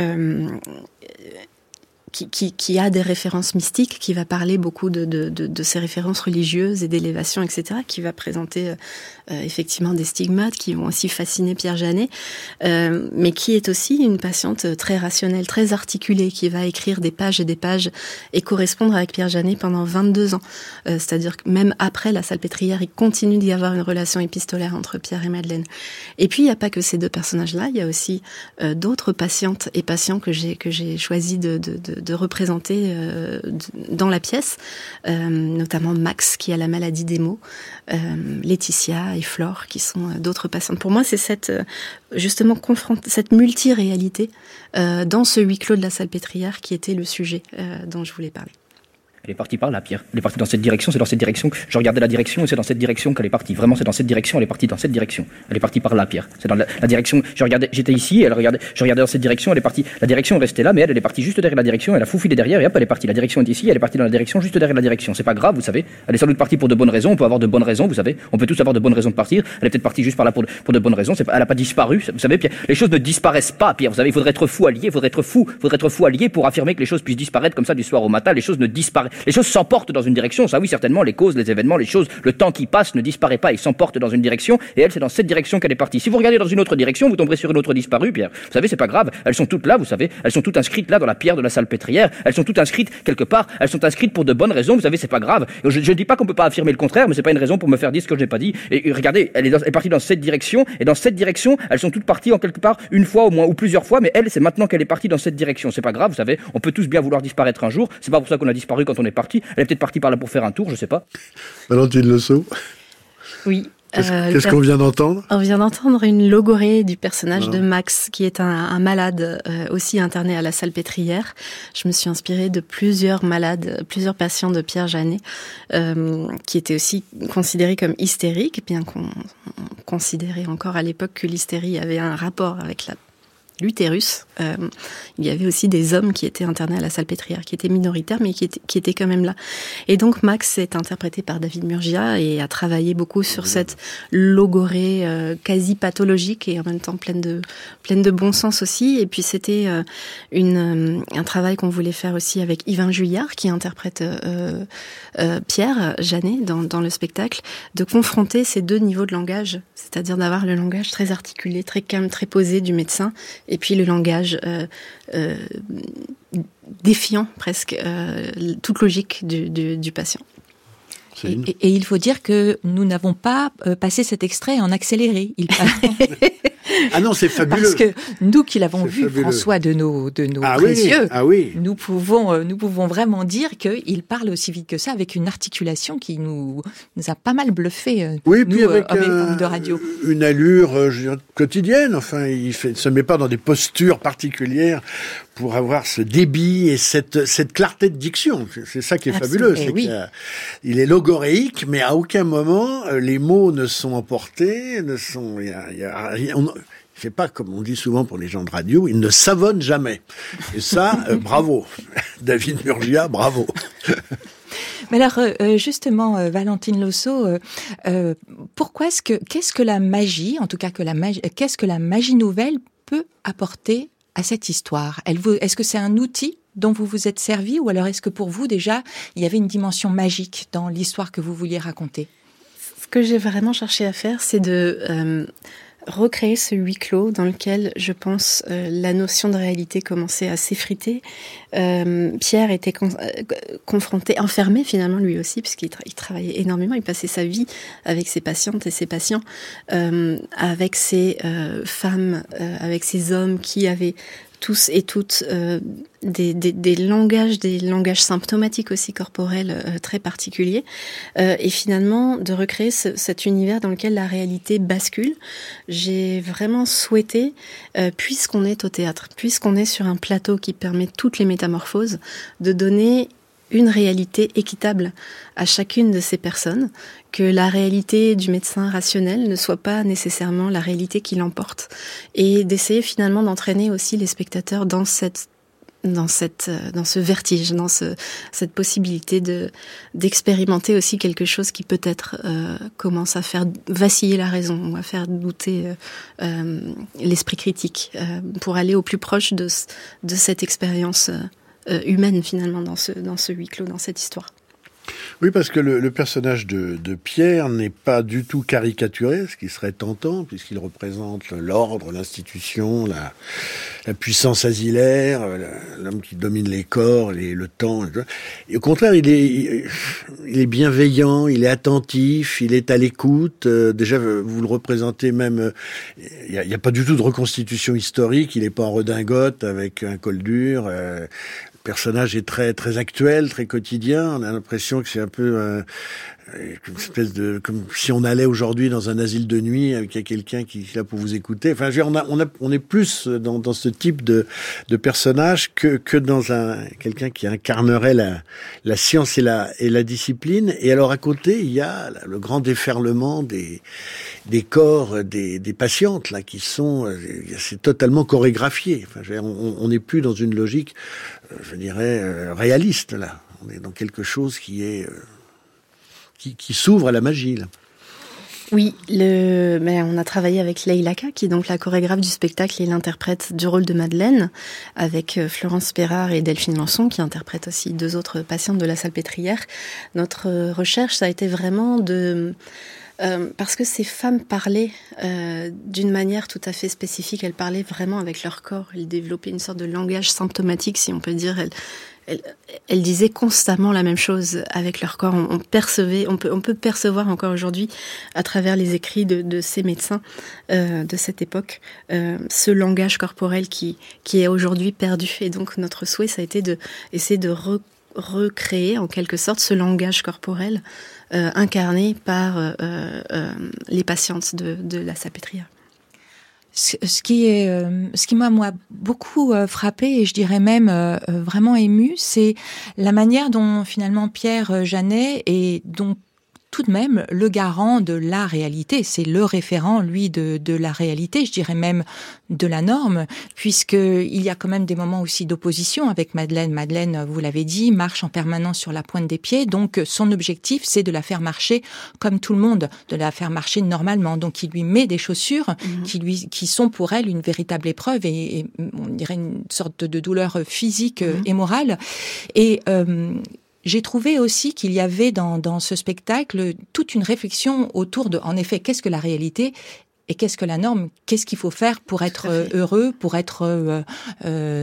qui a des références mystiques, qui va parler beaucoup de ces références religieuses et d'élévation, etc., qui va présenter effectivement des stigmates qui vont aussi fasciner Pierre Janet, mais qui est aussi une patiente très rationnelle, très articulée, qui va écrire des pages et des pages et correspondre avec Pierre Janet pendant 22 ans. C'est-à-dire que même après la Salpêtrière, il continue d'y avoir une relation épistolaire entre Pierre et Madeleine. Et puis, il n'y a pas que ces deux personnages-là, il y a aussi d'autres patientes et patients que j'ai choisi de représenter dans la pièce, notamment Max qui a la maladie des mots, Laetitia et Flore qui sont d'autres patientes. Pour moi, c'est cette multi-réalité dans ce huis clos de la Salpêtrière qui était le sujet dont je voulais parler. Elle est partie par là, Pierre. Elle est partie dans cette direction, c'est dans cette direction que je regardais la direction et c'est dans cette direction qu'elle est partie. Vraiment, c'est dans cette direction, elle est partie dans cette direction. Elle est partie par là, Pierre. C'est dans la direction, j'étais ici, je regardais dans cette direction, elle est partie, la direction est restée là, mais elle est partie juste derrière la direction, elle a faufilé derrière et hop, elle est partie. La direction est ici, elle est partie dans la direction, juste derrière la direction. C'est pas grave, vous savez. Elle est sans doute partie pour de bonnes raisons, on peut avoir de bonnes raisons, vous savez. On peut tous avoir de bonnes raisons de partir. Elle est peut-être partie juste par là pour de bonnes raisons, elle a pas disparu, vous savez, Pierre. Les choses ne disparaissent pas, Pierre. Vous savez, il faudrait être fou allié, pour affirmer que les choses puissent disparaître comme ça du soir au matin. Les choses ne disparaissent. Les choses s'emportent dans une direction, ça oui, certainement, les causes, les événements, les choses, le temps qui passe ne disparaît pas, il s'emporte dans une direction, et elle, c'est dans cette direction qu'elle est partie. Si vous regardez dans une autre direction, vous tomberez sur une autre disparue, Pierre. Vous savez, c'est pas grave, elles sont toutes là, vous savez, elles sont toutes inscrites là dans la pierre de la Salpêtrière, elles sont toutes inscrites quelque part, elles sont inscrites pour de bonnes raisons, vous savez, c'est pas grave. Je ne dis pas qu'on peut pas affirmer le contraire, mais c'est pas une raison pour me faire dire ce que je n'ai pas dit. Et regardez, elle est partie dans cette direction, et dans cette direction, elles sont toutes parties en quelque part, une fois au moins, ou plusieurs fois, mais elle, c'est maintenant qu'elle est partie dans cette direction. C'est pas grave, vous savez, on peut tous bien vouloir disparaître un jour, c'est pas pour ça qu'on a disparu quand on est parti, elle est peut-être partie par là pour faire un tour, je sais pas. Valentine Losso. Oui. Qu'est-ce qu'on vient d'entendre ? On vient d'entendre une logorée du personnage de Max, qui est un malade aussi interné à la Salpêtrière. Je me suis inspirée de plusieurs malades, plusieurs patients de Pierre Janet, qui étaient aussi considérés comme hystériques, bien qu'on considérait encore à l'époque que l'hystérie avait un rapport avec l'utérus. Il y avait aussi des hommes qui étaient internés à la Salpêtrière, qui étaient minoritaires, mais qui étaient quand même là. Et donc Max est interprété par David Murgia et a travaillé beaucoup sur cette logorée quasi pathologique et en même temps pleine de bon sens aussi. Et puis c'était un travail qu'on voulait faire aussi avec Yvain Juillard, qui interprète Pierre Janet dans le spectacle, de confronter ces deux niveaux de langage, c'est-à-dire d'avoir le langage très articulé, très calme, très posé du médecin, et puis le langage défiant presque toute logique du patient. Et il faut dire que nous n'avons pas passé cet extrait en accéléré. Ah non, c'est fabuleux. Parce que nous qui l'avons vu, fabuleux. François, de nos précieux, nous pouvons vraiment dire qu'il parle aussi vite que ça, avec une articulation qui nous a pas mal bluffé, oui, nous, puis avec de radio. Une allure quotidienne. Enfin, il se met pas dans des postures particulières pour avoir ce débit et cette clarté de diction. C'est ça qui est fabuleux. C'est il est logoréique, mais à aucun moment les mots ne sont emportés, il fait pas, comme on dit souvent pour les gens de radio, il ne savonne jamais. Et ça, bravo. David Murgia, bravo. Mais alors, justement, Valentine Losso, qu'est-ce que la magie, en tout cas qu'est-ce que la magie nouvelle peut apporter à cette histoire? Est-ce que c'est un outil dont vous vous êtes servi, ou alors est-ce que pour vous, déjà, il y avait une dimension magique dans l'histoire que vous vouliez raconter? Ce que j'ai vraiment cherché à faire, c'est de recréer ce huis clos dans lequel, je pense, la notion de réalité commençait à s'effriter. Pierre était confronté, enfermé finalement lui aussi, puisqu'il travaillait énormément, il passait sa vie avec ses patientes et ses patients, avec ces femmes, avec ces hommes qui avaient tous et toutes des langages symptomatiques aussi corporels très particuliers, et finalement de recréer cet univers dans lequel la réalité bascule. J'ai vraiment souhaité, puisqu'on est au théâtre, puisqu'on est sur un plateau qui permet toutes les métamorphoses, de donner une réalité équitable à chacune de ces personnes, que la réalité du médecin rationnel ne soit pas nécessairement la réalité qui l'emporte, et d'essayer finalement d'entraîner aussi les spectateurs dans ce vertige, dans cette possibilité d'expérimenter aussi quelque chose qui peut-être commence à faire vaciller la raison, ou à faire douter l'esprit critique, pour aller au plus proche de cette expérience humaine finalement dans ce huis clos, dans cette histoire. Oui, parce que le personnage de Pierre n'est pas du tout caricaturé, ce qui serait tentant, puisqu'il représente l'ordre, l'institution, la puissance asilaire, l'homme qui domine les corps, le temps. Et au contraire, il est bienveillant, il est attentif, il est à l'écoute. Déjà, vous le représentez même, il y a pas du tout de reconstitution historique, il n'est pas en redingote avec un col dur. Le personnage est très très actuel, très quotidien. On a l'impression que c'est un peu une espèce de, comme si on allait aujourd'hui dans un asile de nuit avec quelqu'un qui est là pour vous écouter. Enfin, on est plus dans ce type de personnage que dans quelqu'un qui incarnerait la science et la discipline. Et alors à côté, il y a le grand déferlement des corps des patientes là qui sont, c'est totalement chorégraphié. Enfin, on n'est plus dans une logique, je dirais, réaliste là. On est dans quelque chose qui est qui s'ouvre à la magie là. Oui, on a travaillé avec Leïla Ka, qui est donc la chorégraphe du spectacle et l'interprète du rôle de Madeleine, avec Florence Perrard et Delphine Lançon, qui interprètent aussi 2 autres patientes de la Salpêtrière. Notre recherche, ça a été vraiment parce que ces femmes parlaient d'une manière tout à fait spécifique. Elles parlaient vraiment avec leur corps. Elles développaient une sorte de langage symptomatique, si on peut dire. Elles disaient constamment la même chose avec leur corps. On peut percevoir encore aujourd'hui, à travers les écrits de ces médecins de cette époque, ce langage corporel qui est aujourd'hui perdu. Et donc notre souhait, ça a été d'essayer de recréer en quelque sorte ce langage corporel incarné par les patientes de la Salpêtrière. Ce qui m'a moi beaucoup frappé et je dirais même vraiment ému, c'est la manière dont finalement Pierre Janet est donc tout de même le garant de la réalité. C'est le référent, lui, de la réalité, je dirais même de la norme, puisqu'il y a quand même des moments aussi d'opposition avec Madeleine. Madeleine, vous l'avez dit, marche en permanence sur la pointe des pieds, donc son objectif, c'est de la faire marcher comme tout le monde, de la faire marcher normalement. Donc il lui met des chaussures qui sont pour elle une véritable épreuve et on dirait une sorte de douleur physique et morale. Et j'ai trouvé aussi qu'il y avait dans ce spectacle toute une réflexion autour de, en effet, qu'est-ce que la réalité Et qu'est-ce que la norme ? Qu'est-ce qu'il faut faire pour être heureux, pour être normal ?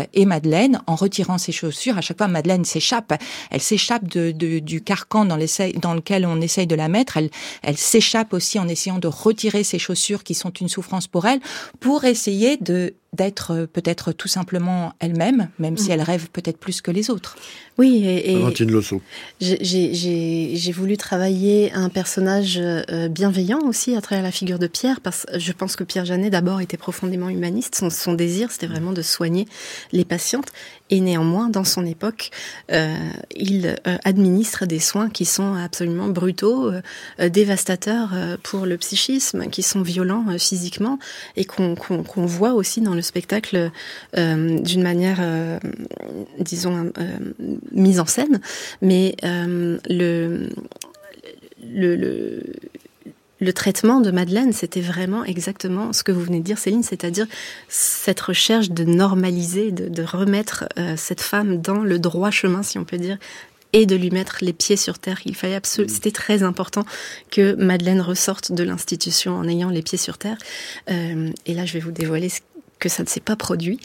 Et Madeleine, en retirant ses chaussures, à chaque fois Madeleine s'échappe. Elle s'échappe du carcan dans lequel on essaye de la mettre. Elle s'échappe aussi en essayant de retirer ses chaussures qui sont une souffrance pour elle, pour essayer d'être peut-être tout simplement elle-même, même si elle rêve peut-être plus que les autres. Oui, et Valentine Losso. J'ai voulu travailler un personnage bienveillant aussi à travers la figure de Pierre, parce que je pense que Pierre Janet d'abord était profondément humaniste. Son désir, c'était vraiment de soigner les patientes, et néanmoins, dans son époque, il administre des soins qui sont absolument brutaux, dévastateurs pour le psychisme, qui sont violents physiquement, et qu'on voit aussi dans le spectacle d'une manière, disons, mise en scène, mais le traitement de Madeleine, c'était vraiment exactement ce que vous venez de dire, Céline, c'est-à-dire cette recherche de normaliser, de remettre cette femme dans le droit chemin, si on peut dire, et de lui mettre les pieds sur terre. Il fallait c'était très important que Madeleine ressorte de l'institution en ayant les pieds sur terre. Et là, je vais vous dévoiler que ça ne s'est pas produit.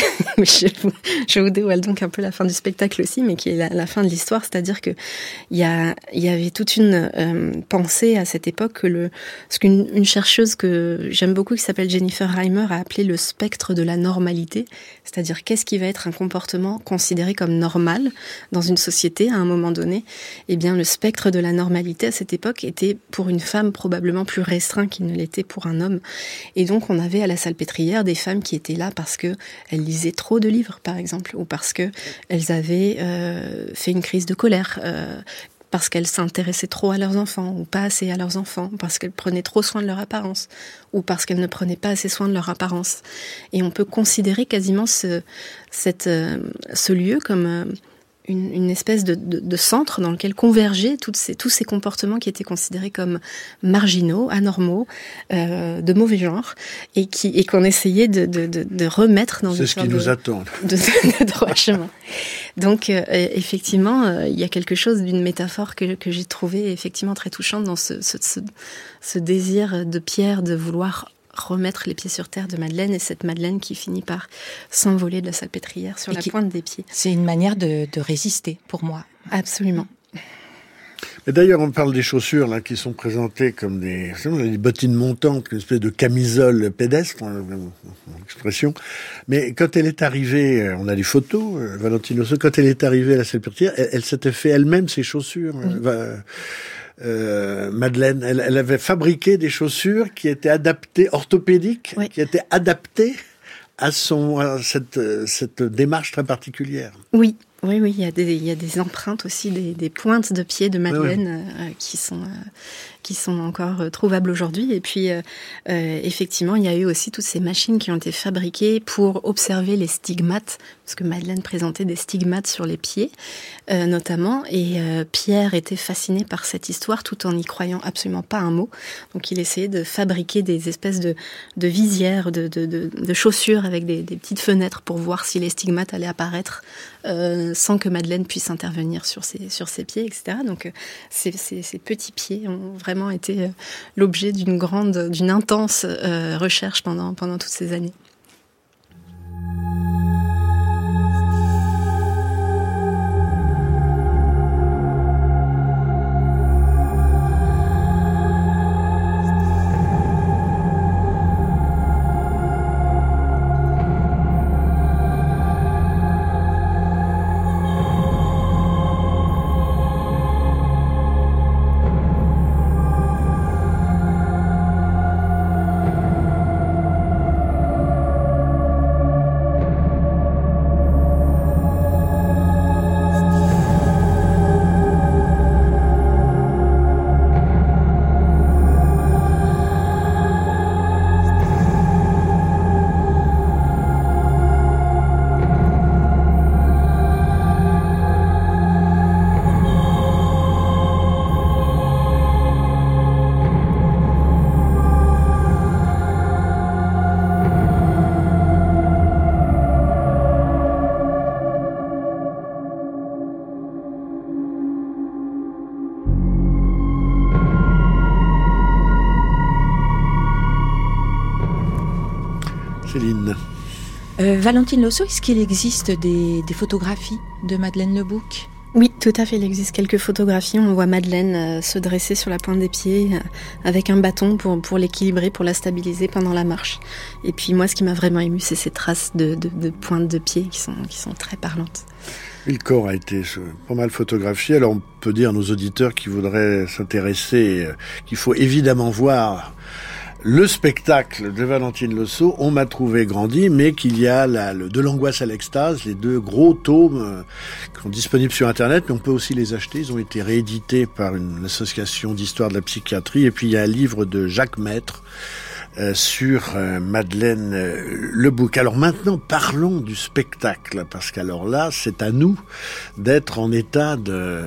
je vous dévoile donc un peu la fin du spectacle aussi, mais qui est la fin de l'histoire, c'est-à-dire que il y avait toute une pensée à cette époque ce qu'une chercheuse que j'aime beaucoup, qui s'appelle Jennifer Reimer, a appelé le spectre de la normalité, c'est-à-dire qu'est-ce qui va être un comportement considéré comme normal dans une société à un moment donné. Eh bien, le spectre de la normalité à cette époque était pour une femme probablement plus restreint qu'il ne l'était pour un homme. Et donc, on avait à la Salpêtrière des femmes qui étaient là parce que elles lisaient trop de livres, par exemple, ou parce que elles avaient fait une crise de colère, parce qu'elles s'intéressaient trop à leurs enfants, ou pas assez à leurs enfants, parce qu'elles prenaient trop soin de leur apparence, ou parce qu'elles ne prenaient pas assez soin de leur apparence. Et on peut considérer quasiment ce lieu comme une espèce de centre dans lequel convergeaient tous ces comportements qui étaient considérés comme marginaux, anormaux, de mauvais genre, et qu'on essayait de remettre dans une sorte de droit chemin. Donc, effectivement, il y a quelque chose d'une métaphore que j'ai trouvée effectivement très touchante dans ce désir de Pierre de vouloir remettre les pieds sur terre de Madeleine, et cette Madeleine qui finit par s'envoler de la Salpêtrière sur la pointe des pieds. C'est une manière de résister, pour moi. Absolument. Et d'ailleurs, on parle des chaussures là qui sont présentées comme des bottines montantes, une espèce de camisole pédestre, expression. Mais quand elle est arrivée, on a des photos, Valentine Losso, quand elle est arrivée à la Salpêtrière, elle s'était fait elle-même ses chaussures. Oui. Madeleine, elle avait fabriqué des chaussures qui étaient adaptées, orthopédiques, oui, qui étaient adaptées à cette démarche très particulière. Oui. Oui, il y a des empreintes aussi, des pointes de pied de Madeleine, oui, qui sont encore trouvables aujourd'hui. Et puis, effectivement, il y a eu aussi toutes ces machines qui ont été fabriquées pour observer les stigmates, parce que Madeleine présentait des stigmates sur les pieds, notamment. Et Pierre était fasciné par cette histoire, tout en n'y croyant absolument pas un mot. Donc, il essayait de fabriquer des espèces de visières, de chaussures avec des petites fenêtres pour voir si les stigmates allaient apparaître sans que Madeleine puisse intervenir sur ses pieds, etc. Donc, ces petits pieds ont vraiment été l'objet d'une intense recherche pendant toutes ces années. Valentine Losso, est-ce qu'il existe des photographies de Madeleine Le Bouc ? Oui, tout à fait. Il existe quelques photographies. On voit Madeleine se dresser sur la pointe des pieds avec un bâton pour l'équilibrer, pour la stabiliser pendant la marche. Et puis moi, ce qui m'a vraiment émue, c'est ces traces de pointe de pied qui sont très parlantes. Le corps a été pas mal photographié. Alors on peut dire à nos auditeurs qui voudraient s'intéresser qu'il faut évidemment voir le spectacle de Valentine Losso, On m'a trouvé grandi, mais qu'il y a De l'angoisse à l'extase, les 2 gros tomes qui sont disponibles sur Internet, mais on peut aussi les acheter. Ils ont été réédités par une association d'histoire de la psychiatrie. Et puis il y a un livre de Jacques Maître sur Madeleine Le Bouc. Alors maintenant, parlons du spectacle, parce qu'alors là, c'est à nous d'être en état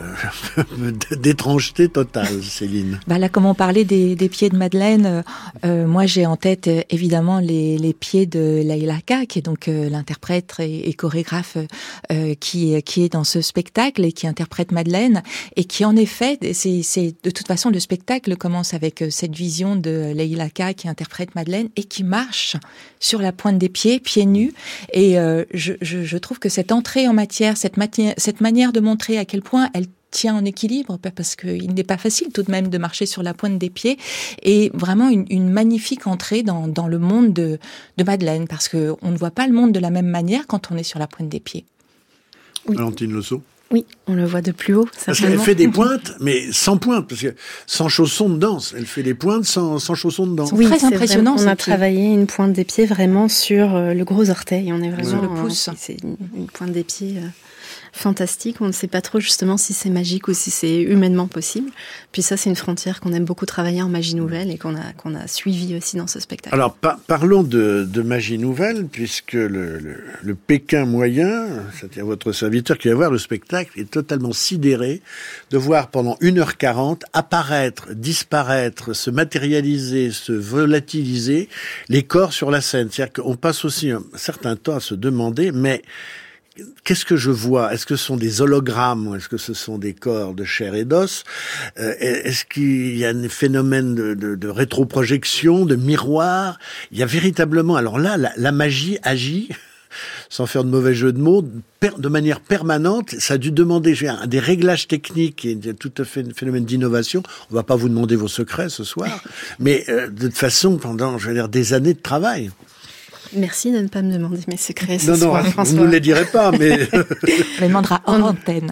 d'étrangeté totale, Céline. Là, comme on parlait des pieds de Madeleine, moi j'ai en tête évidemment les pieds de Leïla Ka, qui est donc l'interprète et chorégraphe qui est dans ce spectacle et qui interprète Madeleine, et qui en effet, c'est de toute façon, le spectacle commence avec cette vision de Leïla Ka qui interprète Madeleine et qui marche sur la pointe des pieds, pieds nus. Et je trouve que cette entrée en matière, cette manière de montrer à quel point elle tient en équilibre, parce qu'il n'est pas facile tout de même de marcher sur la pointe des pieds, et vraiment une magnifique entrée dans le monde de Madeleine, parce que on ne voit pas le monde de la même manière quand on est sur la pointe des pieds. Oui. Valentine Losso. Oui, on le voit de plus haut. Parce qu'elle fait des pointes, mais sans pointe, parce que sans chaussons de danse. Elle fait des pointes sans chaussons de danse. Oui, très impressionnant. On a travaillé une pointe des pieds vraiment sur le gros orteil. On est vraiment sur le pouce. C'est une pointe des pieds fantastique. On ne sait pas trop justement si c'est magique ou si c'est humainement possible. Puis ça, c'est une frontière qu'on aime beaucoup travailler en magie nouvelle et qu'on a suivi aussi dans ce spectacle. Alors, parlons de magie nouvelle, puisque le Pékin moyen, c'est-à-dire votre serviteur qui va voir le spectacle, est totalement sidéré de voir pendant 1h40 apparaître, disparaître, se matérialiser, se volatiliser les corps sur la scène. C'est-à-dire qu'on passe aussi un certain temps à se demander, mais qu'est-ce que je vois ? Est-ce que ce sont des hologrammes ou est-ce que ce sont des corps de chair et d'os ? Est-ce qu'il y a un phénomène de rétroprojection, de miroir ? Il y a véritablement... Alors là, la magie agit, sans faire de mauvais jeu de mots, de manière permanente. Ça a dû demander des réglages techniques et tout à fait un phénomène d'innovation. On va pas vous demander vos secrets ce soir, mais de toute façon, pendant, des années de travail. Merci de ne pas me demander mes secrets ce soir, François. Vous ne les direz pas, mais... On les demandera en antenne.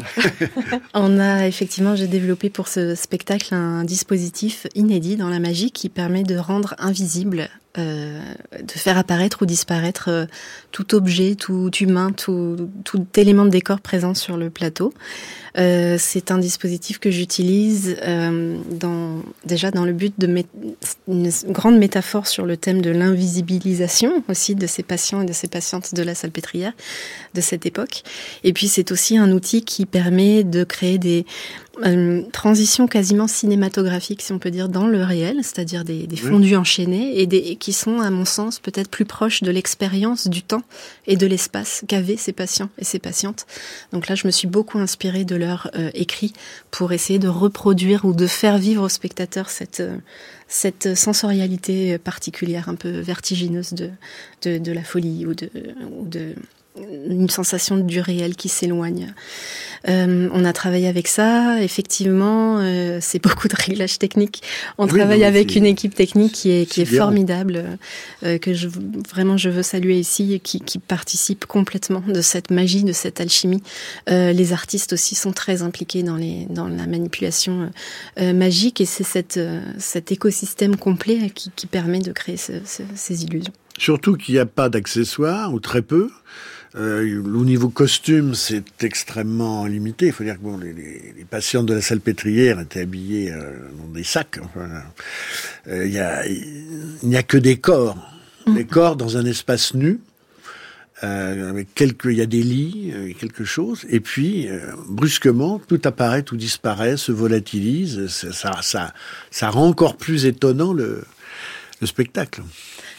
J'ai développé pour ce spectacle un dispositif inédit dans la magie qui permet de rendre invisible, de faire apparaître ou disparaître tout objet, tout humain, tout élément de décor présent sur le plateau. C'est un dispositif que j'utilise déjà dans le but de mettre une grande métaphore sur le thème de l'invisibilisation aussi de ces patients et de ces patientes de la Salpêtrière de cette époque. Et puis c'est aussi un outil qui permet de créer des transitions quasiment cinématographiques, si on peut dire, dans le réel, c'est-à-dire des fondus enchaînés et qui sont, à mon sens, peut-être plus proches de l'expérience du temps et de l'espace qu'avaient ces patients et ces patientes. Donc là, je me suis beaucoup inspirée de leur écrit pour essayer de reproduire ou de faire vivre aux spectateurs cette sensorialité particulière, un peu vertigineuse de la folie ou de une sensation du réel qui s'éloigne. On a travaillé avec ça. Effectivement, c'est beaucoup de réglages techniques. On travaille avec une équipe technique qui est formidable, que je veux saluer ici et qui participe complètement de cette magie, de cette alchimie. Les artistes aussi sont très impliqués dans la manipulation magique et c'est cet écosystème complet qui permet de créer ces illusions. Surtout qu'il n'y a pas d'accessoires, ou très peu. Au niveau costume, c'est extrêmement limité. Il faut dire que les patientes de la Salpêtrière étaient habillées dans des sacs. Il n'y a que des corps. Des corps dans un espace nu. Avec il y a des lits, quelque chose. Et puis, brusquement, tout apparaît, tout disparaît, se volatilise. Ça rend encore plus étonnant le spectacle.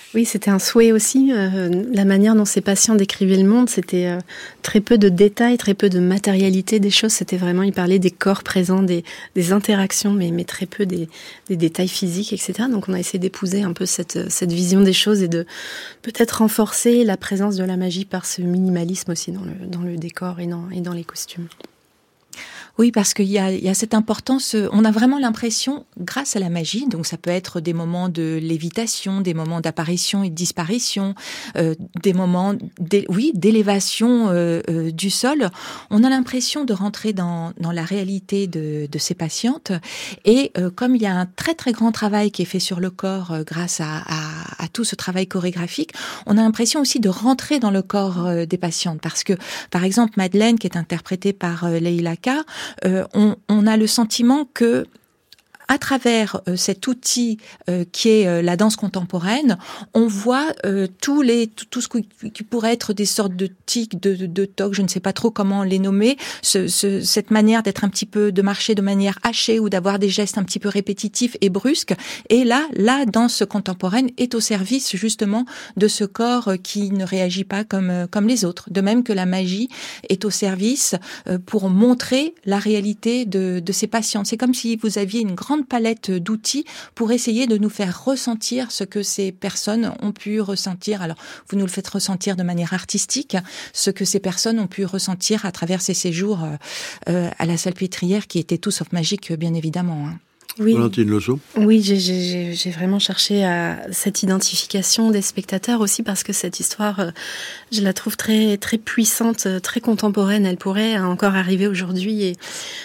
Oui, c'était un souhait aussi. La manière dont ces patients décrivaient le monde, c'était très peu de détails, très peu de matérialité des choses. C'était vraiment, ils parlaient des corps présents, des interactions, mais très peu des détails physiques, etc. Donc on a essayé d'épouser un peu cette vision des choses et de peut-être renforcer la présence de la magie par ce minimalisme aussi dans le décor et dans les costumes. Oui, parce qu'il y a cette importance, on a vraiment l'impression, grâce à la magie, donc ça peut être des moments de lévitation, des moments d'apparition et de disparition, des moments d'élévation du sol, on a l'impression de rentrer dans la réalité de ces patientes. Et comme il y a un très très grand travail qui est fait sur le corps grâce à tout ce travail chorégraphique, on a l'impression aussi de rentrer dans le corps des patientes. Parce que, par exemple, Madeleine, qui est interprétée par Leila K, on a le sentiment que à travers cet outil qui est la danse contemporaine, on voit tout ce qui pourrait être des sortes de tics, de tocs, je ne sais pas trop comment les nommer, cette manière d'être un petit peu, de marcher de manière hachée ou d'avoir des gestes un petit peu répétitifs et brusques. Et là, la danse contemporaine est au service justement de ce corps qui ne réagit pas comme les autres. De même que la magie est au service pour montrer la réalité de ces patientes. C'est comme si vous aviez une grande palette d'outils pour essayer de nous faire ressentir ce que ces personnes ont pu ressentir. Alors, vous nous le faites ressentir de manière artistique, ce que ces personnes ont pu ressentir à travers ces séjours à la Salpêtrière, qui étaient tout sauf magiques, bien évidemment. Oui. Valentine Losso. Oui, j'ai vraiment cherché à cette identification des spectateurs aussi parce que cette histoire, je la trouve très très puissante, très contemporaine. Elle pourrait encore arriver aujourd'hui et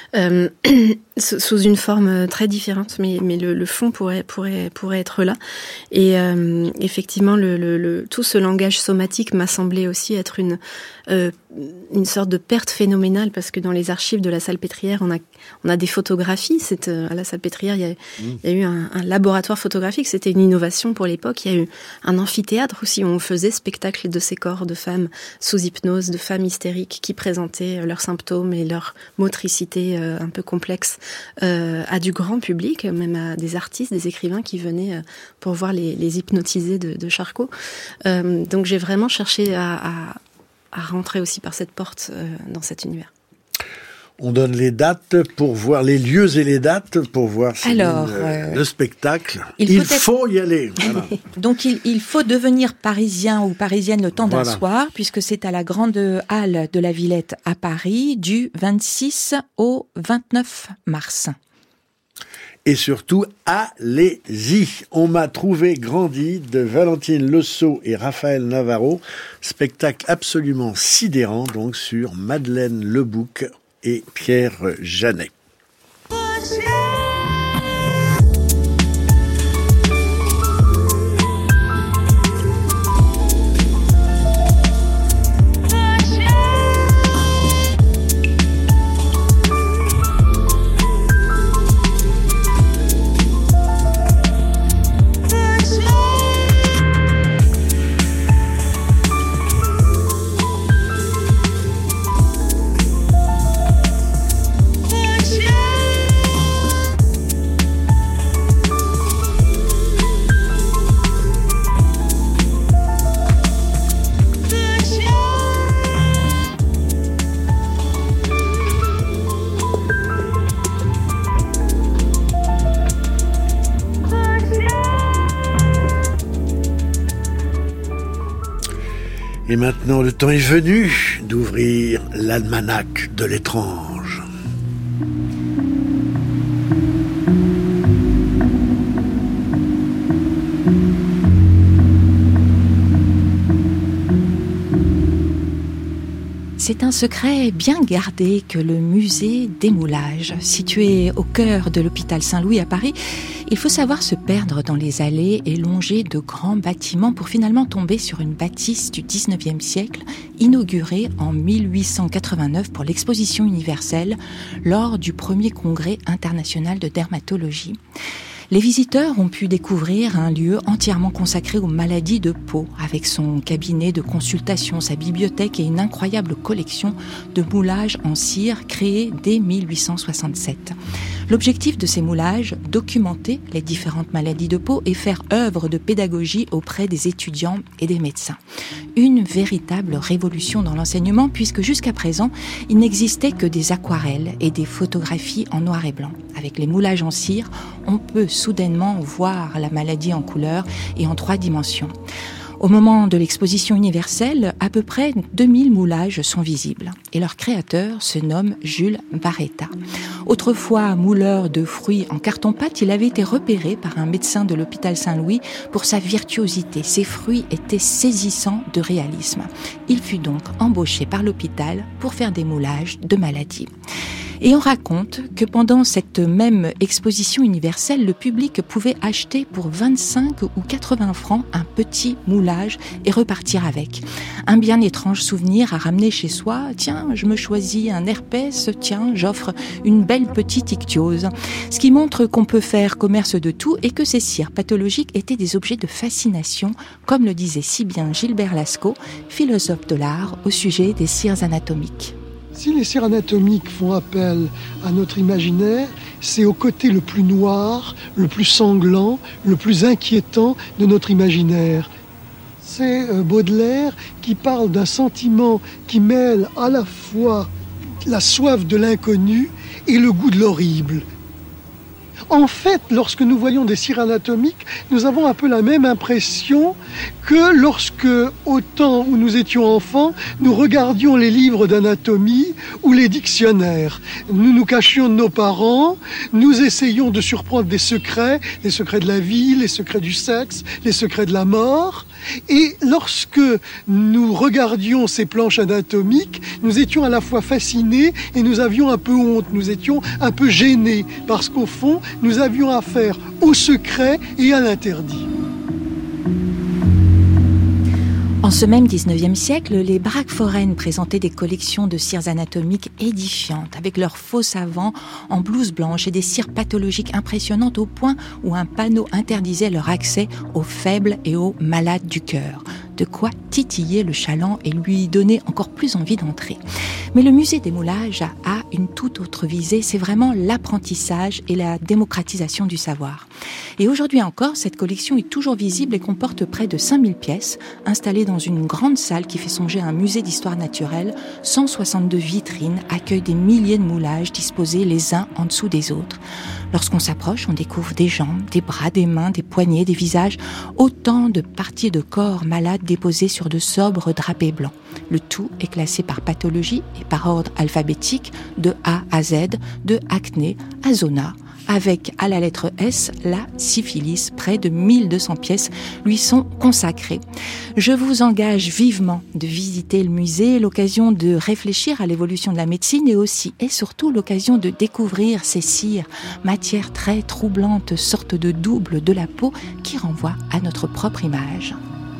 sous une forme très différente, mais le fond pourrait être là. Et effectivement, tout ce langage somatique m'a semblé aussi être une sorte de perte phénoménale parce que dans les archives de la Salpêtrière, on a des photographies. À la Salpêtrière, il y a eu un laboratoire photographique. C'était une innovation pour l'époque. Il y a eu un amphithéâtre aussi où on faisait spectacle de ces corps de femmes sous hypnose, de femmes hystériques qui présentaient leurs symptômes et leur motricité un peu complexe à du grand public, même à des artistes, des écrivains qui venaient pour voir les hypnotisés de Charcot. Donc j'ai vraiment cherché à rentrer aussi par cette porte dans cet univers. On donne les dates pour voir les lieux et les dates pour voir le spectacle. Il faut y aller. Voilà. Donc il faut devenir parisien ou parisienne le temps d'un soir, puisque c'est à la Grande Halle de la Villette à Paris du 26 au 29 mars. Et surtout, allez-y. On m'a trouvé grandi de Valentine Losso et Raphaël Navarro. Spectacle absolument sidérant, donc, sur Madeleine Lebouc et Pierre Janet. Et maintenant, le temps est venu d'ouvrir l'almanach de l'étrange. C'est un secret bien gardé que le musée des moulages, situé au cœur de l'hôpital Saint-Louis à Paris, il faut savoir se perdre dans les allées et longer de grands bâtiments pour finalement tomber sur une bâtisse du 19e siècle, inaugurée en 1889 pour l'exposition universelle lors du premier congrès international de dermatologie. Les visiteurs ont pu découvrir un lieu entièrement consacré aux maladies de peau, avec son cabinet de consultation, sa bibliothèque et une incroyable collection de moulages en cire créés dès 1867. L'objectif de ces moulages, documenter les différentes maladies de peau et faire œuvre de pédagogie auprès des étudiants et des médecins. Une véritable révolution dans l'enseignement, puisque jusqu'à présent, il n'existait que des aquarelles et des photographies en noir et blanc. Avec les moulages en cire, on peut soudainement voir la maladie en couleur et en 3 dimensions. Au moment de l'exposition universelle, à peu près 2000 moulages sont visibles et leur créateur se nomme Jules Vareta. Autrefois mouleur de fruits en carton-pâte, il avait été repéré par un médecin de l'hôpital Saint-Louis pour sa virtuosité. Ses fruits étaient saisissants de réalisme. Il fut donc embauché par l'hôpital pour faire des moulages de maladies. Et on raconte que pendant cette même exposition universelle, le public pouvait acheter pour 25 ou 80 francs un petit moulage et repartir avec. Un bien étrange souvenir à ramener chez soi. Tiens, je me choisis un herpès, tiens, j'offre une belle petite ichthyose. Ce qui montre qu'on peut faire commerce de tout et que ces cires pathologiques étaient des objets de fascination, comme le disait si bien Gilbert Lascaux, philosophe de l'art, au sujet des cires anatomiques. Si les cires anatomiques font appel à notre imaginaire, c'est au côté le plus noir, le plus sanglant, le plus inquiétant de notre imaginaire. C'est Baudelaire qui parle d'un sentiment qui mêle à la fois la soif de l'inconnu et le goût de l'horrible. En fait, lorsque nous voyons des cires anatomiques, nous avons un peu la même impression que lorsque, au temps où nous étions enfants, nous regardions les livres d'anatomie ou les dictionnaires. Nous nous cachions de nos parents, nous essayions de surprendre des secrets, les secrets de la vie, les secrets du sexe, les secrets de la mort. Et lorsque nous regardions ces planches anatomiques, nous étions à la fois fascinés et nous avions un peu honte, nous étions un peu gênés, parce qu'au fond, nous avions affaire au secret et à l'interdit. En ce même 19e siècle, les baraques foraines présentaient des collections de cires anatomiques édifiantes, avec leurs faux savants en blouse blanche et des cires pathologiques impressionnantes au point où un panneau interdisait leur accès aux faibles et aux malades du cœur. De quoi titiller le chaland et lui donner encore plus envie d'entrer. Mais le musée des moulages a une toute autre visée, c'est vraiment l'apprentissage et la démocratisation du savoir. Et aujourd'hui encore, cette collection est toujours visible et comporte près de 5000 pièces, installées dans une grande salle qui fait songer à un musée d'histoire naturelle. 162 vitrines accueillent des milliers de moulages disposés les uns en dessous des autres. Lorsqu'on s'approche, on découvre des jambes, des bras, des mains, des poignets, des visages, autant de parties de corps malades déposées sur de sobres drapés blancs. Le tout est classé par pathologie et par ordre alphabétique de A à Z, de acné à zona, avec à la lettre S, la syphilis. Près de 1200 pièces lui sont consacrées. Je vous engage vivement de visiter le musée, l'occasion de réfléchir à l'évolution de la médecine et aussi et surtout l'occasion de découvrir ces cires, matière très troublante, sorte de double de la peau qui renvoie à notre propre image.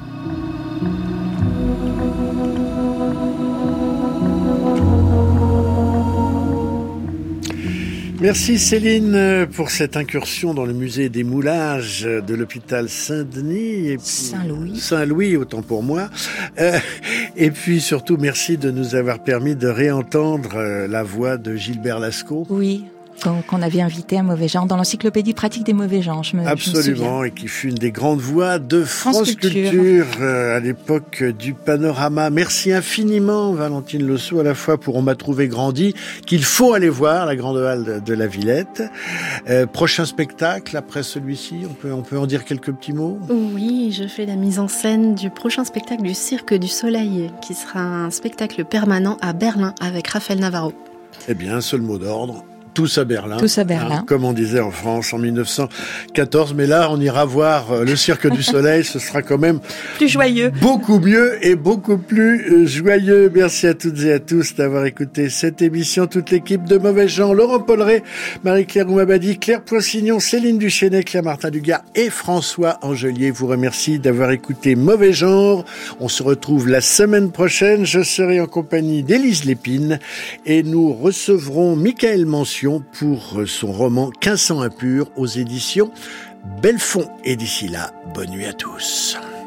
Merci Céline pour cette incursion dans le musée des moulages de l'hôpital Saint-Denis et puis Saint-Louis, autant pour moi. Et puis surtout merci de nous avoir permis de réentendre la voix de Gilbert Lascaux. Oui. Qu'on avait invité à Mauvais Genre dans l'encyclopédie pratique des mauvais genres. Absolument, et qui fut une des grandes voix de France Culture à l'époque du Panorama. Merci infiniment Valentine Losso, à la fois pour On m'a trouvé grandi, qu'il faut aller voir, la Grande Halle de la Villette. Prochain spectacle après celui-ci, on peut en dire quelques petits mots? Oui, je fais la mise en scène du prochain spectacle du Cirque du Soleil, qui sera un spectacle permanent à Berlin avec Raphaël Navarro. Eh bien, un seul mot d'ordre. Tous à Berlin. Tous à Berlin. Hein, comme on disait en France en 1914. Mais là, on ira voir le Cirque du Soleil. Ce sera quand même plus joyeux. Beaucoup mieux et beaucoup plus joyeux. Merci à toutes et à tous d'avoir écouté cette émission. Toute l'équipe de Mauvais Genre, Laurent Polleret, Marie-Claire Oumabadi, Claire Poissignon, Céline Duchesnay, Claire Martin-Dugard et François Angelier vous remercie d'avoir écouté Mauvais Genre. On se retrouve la semaine prochaine. Je serai en compagnie d'Élise Lépine et nous recevrons Michael Mansu promotion pour son roman 1500 impurs aux éditions Belfond. Et d'ici là, bonne nuit à tous.